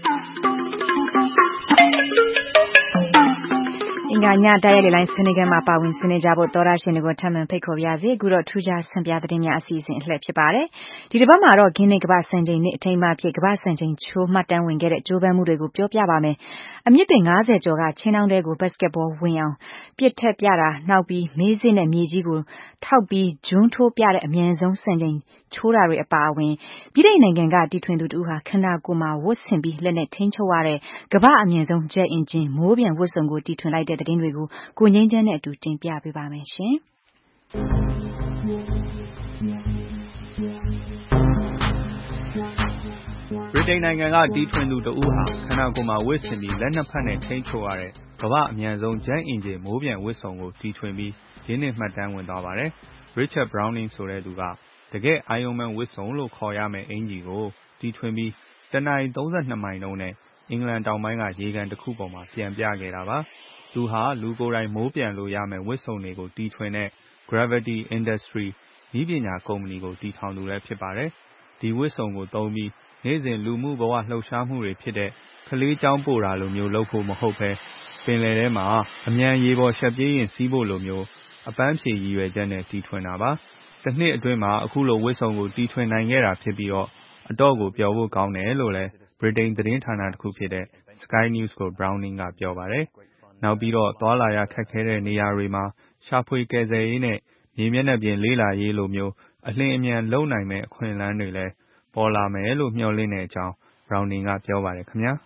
အင်္ဂါညတိုက်ရိုက်လိုင်းဆွေးနွေးခန်းမှာပါဝင်ဆွေးနွေးကြဖို့သောတရှင်တွေကိုထပ်မံဖိတ်ခေါ်ပါရစေ။အခုတော့ထူးခြားဆင်ပြသတင်းများအစီအစဉ်အလှည့်ဖြစ်ပါတယ်။ဒီတစ်ပတ်မှာတော့ဂင်းနေကမ္ဘာစံချိန်နေ့အထိမ်းအမှတ်အဖြစ်ကမ္ဘာစံချိန်ချိုးမှတ်တမ်းဝင်ခဲ့တဲ့ကြိုးပမ်းမှုတွေကိုပြောပြပါမယ်။အမြင့်ပင်90ကျော်ကချင်းတောင်းတဲကိုဘတ်စကက်ဘောဝင်အောင်ပြစ်ထက်ပြတာနောက်ပြီးမေးစစ်နဲ့မြေကြီးကိုထောက်ပြီးဂျွန်းထိုးပြတဲ့အမြန်ဆုံးစံချိန်ချိုးတာတွေအပါအဝင်ပြည်ထိုင်နိုင်ငံကတီထွင်သူတူဟာခန္ဓာကိုယ်မှာဝတ်ဆင်ပြီးလက်နဲ့ထိန်းချုပ်ရတဲ့ကမ္ဘာအမြန်ဆုံးဂျက်အင်ဂျင်မိုးပြန်ဝတ်စုံကိုတီထွင်လိုက်တဲ့သတင်းတွေကိုကိုငင်းချမ်းနဲ့အတူတင်ပြပေးပါမယ်ရှင်။တိန်နိုင်ငံကတီထွင်သူတဦးဟာခန္ဓာကိုယ်မှာဝတ်ဆင်ပြီးလက်နှစ်ဖက်နဲ့ထိန်းချုပ်ရတဲ့ကမ္ဘာအမြန်ဆုံး Jet Engine မိုးပျံဝတ်စုံကိုတီထွင်ပြီးရင်းနှီးမှတ်တမ်းဝင်သွားပါတယ်။ Richard Browning ဆိုတဲ့သူကတကယ် Iron Man ဝတ်စုံလို့ခေါ်ရမယ့်အင်ဂျီကိုတီထွင်ပြီးတနာရီ32မိုင်နှုန်းနဲ့အင်္ဂလန်တောင်ပိုင်းကရေကန်တစ်ခုပေါ်မှာပြန်ပြခဲ့တာပါ။သူဟာလူကိုယ်တိုင်မိုးပြန်လို့ရမယ့်ဝတ်စုံတွေကိုတီထွင်တဲ့ Gravity Industry နည်းပညာကုမ္ပဏီကိုတည်ထောင်သူလည်းဖြစ်ပါတယ်။ဒီဝတ်စုံကိုသုံးပြီးနေ့စဉ်လူမှုဘဝလှုပ်ရှားမှုတွေဖြစ်တဲ့ကလေးကျောင်းပို့တာလိုမျိုးလုပ်ဖို့မဟုတ်ဘဲပင်လယ်ထဲမှာအမြန်ရေပေါ်ရှပ်ပြေးရင်စီးဖို့လိုမျိုးအပန်းဖြေရည်ရွယ်ချက်နဲ့တီထွင်တာပါ။တစ်နှစ်အတွင်းမှာအခုလိုဝတ်စုံကိုတီထွင်နိုင်ခဲ့တာဖြစ်ပြီးတော့အတော့ကိုပျော်ဖို့ကောင်းတယ်လို့လည်းဗြိတိန်သတင်းဌာနတစ်ခုဖြစ်တဲ့ Sky News ကို Browning ကပြောပါတယ်။နောက်ပြီးတော့သွာလာရခက်ခဲတဲ့နေရာတွေမှာရှာဖွေကယ်ဆယ်ရေးနဲ့မြေမျက်နှာပြင်လေ့လာရေးလိုမျိုးအလျင်အမြန်လုပ်နိုင်မယ့်အခွင့်အလမ်းတွေလည်းပေါ်လာမယ်လို့မျှော်လင့်တဲ့အကြောင်း Browning ကပြောပါတယ်ခင်ဗျာ။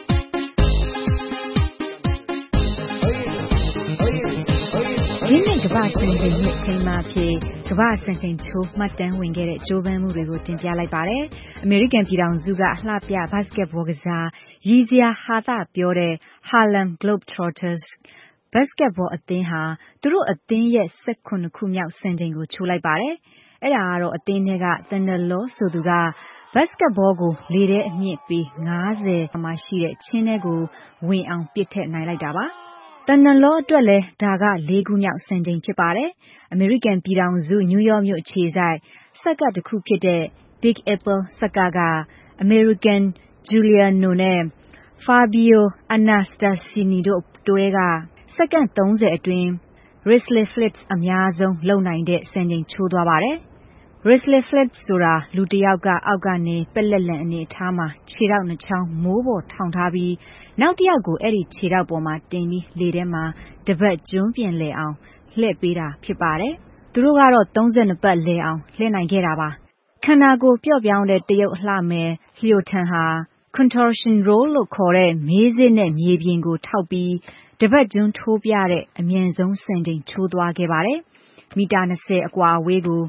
ဒီနေ့ကမ္ဘာ့စံချိန်နှစ်ချိန်မှာဖြစ်ကမ္ဘာ့စံချိန်ချိုးမှတ်တမ်းဝင်ခဲ့တဲ့ကြိုးပမ်းမှုတွေကိုတင်ပြလိုက်ပါတယ်။အမေရိကန်ပြည်ထောင်စုကလှပြဘတ်စကက်ဘောကစားရည်စရာဟာသပြောတဲ့ Harlem Globetrotters ဘတ်စကက်ဘောအသင်းဟာသူတို့အသင်းရဲ့19ခုမြောက်စံချိန်ကိုချိုးလိုက်ပါတယ်။အဲ့ဒါကတော့အသင်းတွေကတန်နလောဆိုသူကဘတ်စကက်ဘောကိုလေထဲအမြင့်ပေ90မှာရှိတဲ့ချင်းထဲကိုဝင်အောင်ပစ်ထည့်နိုင်လိုက်တာပါ။တန်နလောအတွက်လည်းဒါက4ခုမြောက်စံချိန်ဖြစ်ပါတယ်။အမေရိကန်ပြည်ထောင်စုနယူးယောက်မြို့အခြေစိုက်စက္ကန့်တစ်ခုဖြစ်တဲ့ Big Apple စက္ကန့်ကအမေရိကန် Giuliano နဲ့ Fabio Anastassini တို့တွဲကစက္ကန့်30အတွင်း Risley Flips အများဆုံးလုံနိုင်တဲ့စံချိန်ချိုးသွားပါတယ်။ Risley Flips ဆိုတာလူတစ်ယောက်ကအောက်ကနေပက်လက်လန်အနေထားမှာခြေထောက်နှစ်ချောင်းမိုးပေါ်ထောင်ထားပြီးနောက်တစ်ယောက်ကိုအဲ့ဒီခြေထောက်ပေါ်မှာတင်ပြီးလေထဲမှာတပတ်ကျွန်းပြင်လဲအောင်လှည့်ပေးတာဖြစ်ပါတယ်။သူတို့ကတော့32ပတ်လဲအောင်လှည့်နိုင်ခဲ့တာပါ။ခန္ဓာကိုယ်ပျော့ပြောင်းတဲ့တရုတ်အလှမယ်လျှိုထန်ဟာ contortion roll လို့ခေါ်တဲ့မေးစစ်နဲ့မြေပြင်ကိုထောက်ပြီးတပတ်ကျွန်းထိုးပြတဲ့အမြန်ဆုံးစံချိန်ချိုးသွားခဲ့ပါတယ်။မီတာ20အကွာအဝေးကို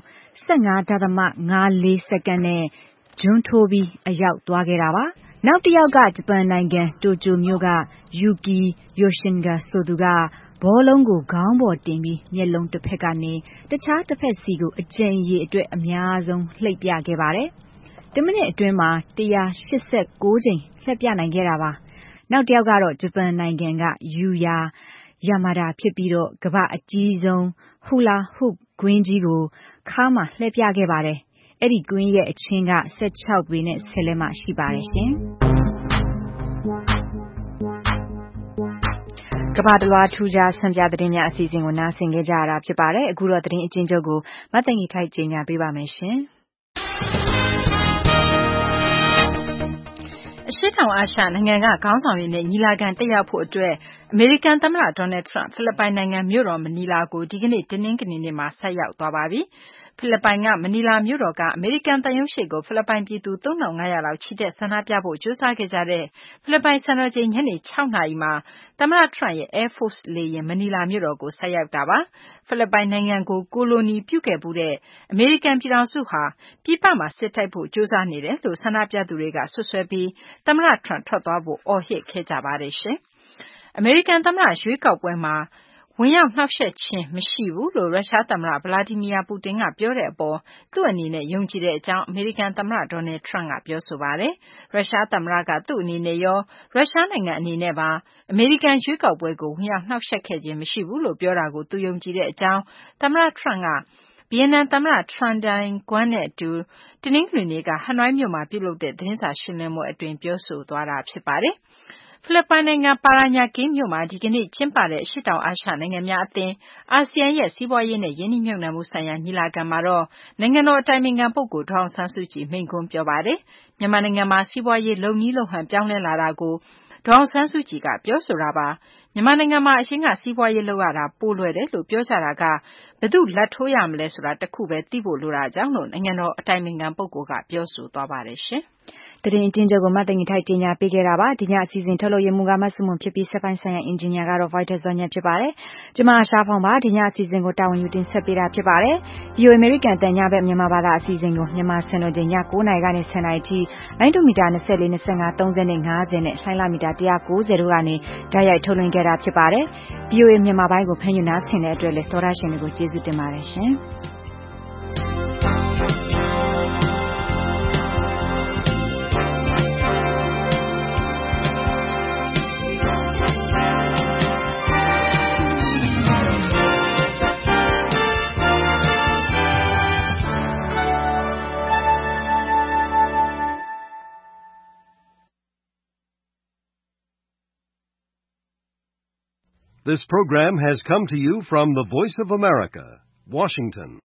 15.54 စက္ကန့်နဲ့ကျွန်းထိုးပြီးအရောက်သွားခဲ့တာပါ။နောက်တစ်ယောက်ကဂျပန်နိုင်ငံတိုကျိုမြို့က Yuki Yoshinga ဆိုသူကဘောလုံးကိုခေါင်းပေါ်တင်ပြီးမျက်လုံးတစ်ဖက်ကနေတခြားတစ်ဖက်စီကိုအကျဉ်းရည်အတွက်အများဆုံးလှိပ်ပြခဲ့ပါတယ်။10မိနစ်အတွင်းမှာ189ချိန်လှည့်ပြနိုင်ခဲ့တာပါ။နောက်တစ်ယောက်ကတော့ဂျပန်နိုင်ငံက Yuya Yamada ဖြစ်ပြီးတော့ကမ္ဘာအကြီးဆုံး Hula Hoop ကွင်းကြီးကိုခါးမှာလှည့်ပြခဲ့ပါတယ်။အဲ့ဒီကွင်းရဲ့အချင်းက16ပေနဲ့10လက်မှရှိပါတယ်ရှင်။ကမ္ဘာတလွှားထူးခြားဆန်းပြသတင်းများအစီအစဉ်ကိုနားဆင်ကြရတာဖြစ်ပါတယ်။အခုတော့သတင်းအကျဉ်းချုပ်ကိုမသိင်္ဂီထိုက်ကြေညာပေးပါမယ်ရှင်။အရှေ့တောင်အာရှနိုင်ငံကခေါင်းဆောင်တွေနဲ့ညီလာခံတက်ရောက်ဖို့အတွက်အမေရိကန်သမ္မတဒေါ်နယ်ထရန့်ဖိလစ်ပိုင်နိုင်ငံမြို့တော်မနီလာကိုဒီကနေ့တနင်္ဂနွေနေ့မှာဆိုက်ရောက်သွားပါပြီ။ဖိလစ်ပိုင်ကမနီလာမြို့တော်ကအမေရိကန်သံရုံးရှေ့ကိုဖိလစ်ပိုင်ပြည်သူ3500လောက်ချီတက်ဆန္ဒပြဖို့ကြိုးစားခဲ့ကြတဲ့ဖိလစ်ပိုင်စံတော်ချိန်ညနေ6နာရီမှာသမ္မတထရန့်ရဲ့ Air Force လေယာဉ်မနီလာမြို့တော်ကိုဆိုက်ရောက်တာပါ။ဖိလစ်ပိုင်နိုင်ငံကိုကိုလိုနီပြုခဲ့မှုတဲ့အမေရိကန်ပြည်ထောင်စုဟာပြည်ပမှာစစ်တိုက်ဖို့ကြိုးစားနေတယ်လို့ဆန္ဒပြသူတွေကဆွဆွဲပြီးသမ္မတထရန့်ထွက်သွားဖို့အော်ဟစ်ခဲ့ကြပါတယ်ရှင်။အမေရိကန်သမ္မတရွေးကောက်ပွဲမှာဝင်ရောက်နှောက်ယှက်ခြင်းမရှိဘူးလို့ရုရှားသမ္မတဗလာဒီမီယာပူတင်ကပြောတဲ့အပေါ်သူ့အနေနဲ့ယုံကြည်တဲ့အကြောင်းအမေရိကန်သမ္မတဒေါ်နယ်ထရန့်ကပြောဆိုပါတယ်။ရုရှားသမ္မတကသူ့အနေနဲ့ရောရုရှားနိုင်ငံအနေနဲ့ပါအမေရိကန်ရွေးကောက်ပွဲကိုဝင်ရောက်နှောက်ယှက်ခဲ့ခြင်းမရှိဘူးလို့ပြောတာကိုသူယုံကြည်တဲ့အကြောင်းသမ္မတထရန့်ကဗီယက်နမ်သမ္မတ Tran Dai Quang နဲ့အတူတနင်္ဂနွေနေ့ကဟနွိုင်းမြို့မှာပြုလုပ်တဲ့သတင်းစာရှင်းလင်းပွဲအတွင်းပြောဆိုသွားတာဖြစ်ပါတယ်။ဖိလစ်ပိုင်နိုင်ငံပါရာညာကီးမြို့မှာဒီကနေ့ကျင်းပတဲ့အရှေ့တောင်အာရှနိုင်ငံများအသင်းအာဆီယံရဲ့စီးပွားရေးနဲ့ယင်းနှိမ့်မြှုပ်နှံမှုဆိုင်ရာညီလာခံမှာတော့နိုင်ငံတော်အတိုင်ပင်ခံပုဂ္ဂိုလ်ဒေါ်အောင်ဆန်းစုကြည်မိန့်ခွန်းပြောပါတယ်။မြန်မာနိုင်ငံမှာစီးပွားရေးလုပ်နည်းလုပ်ဟန်ပြောင်းလဲလာတာကိုဒေါ်အောင်ဆန်းစုကြည်ကပြောဆိုတာပါ။မြန်မာနိုင်ငံမှာအရင်ကစီးပွားရေးလုပ်ရတာပိုလွယ်တယ်လို့ပြောကြတာကဘယ်သူလက်ထိုးရမလဲဆိုတာတခုပဲသိဖို့လိုတာကြောင့်လို့နိုင်ငံတော်အတိုင်ပင်ခံပုဂ္ဂိုလ်ကပြောဆိုသွားပါတယ်ရှင်။သတင်းအတင်းကျပ်ကိုမသိင်္ဂီထိုက်တင်ညာပေးခဲ့တာပါဒီညအစီအစဉ်ထုတ်လုပ်ရမှုကမဆုမွန်ဖြစ်ပြီးစက်ပိုင်းဆိုင်ရာအင်ဂျင်နီယာကတော့ Vital ဇော်ညက်ဖြစ်ပါတယ်ကျမရှားဖောင်းပါဒီညအစီအစဉ်ကိုတာဝန်ယူတင်ဆက်ပေးတာဖြစ်ပါတယ် VOA American တန်ညဘက်မြန်မာဘာသာအစီအစဉ်ကိုမြန်မာစံတော်ချိန်ည9:00နာရီကနေ10:00နာရီထိလိုင်းဒိုမီတာ24 25 30နဲ့50နဲ့လှိုင်းလာမီတာ190တို့ကနေဓာတ်ရိုက်ထုတ်လွှင့်ခဲ့တာဖြစ်ပါတယ် VOA မြန်မာပိုင်းကိုဖမ်းယူနားဆင်တဲ့အတွက်လည်းသောရရှင်တွေကိုကျေးဇူးတင်ပါတယ်ရှင် This program has come to you from the Voice of America, Washington.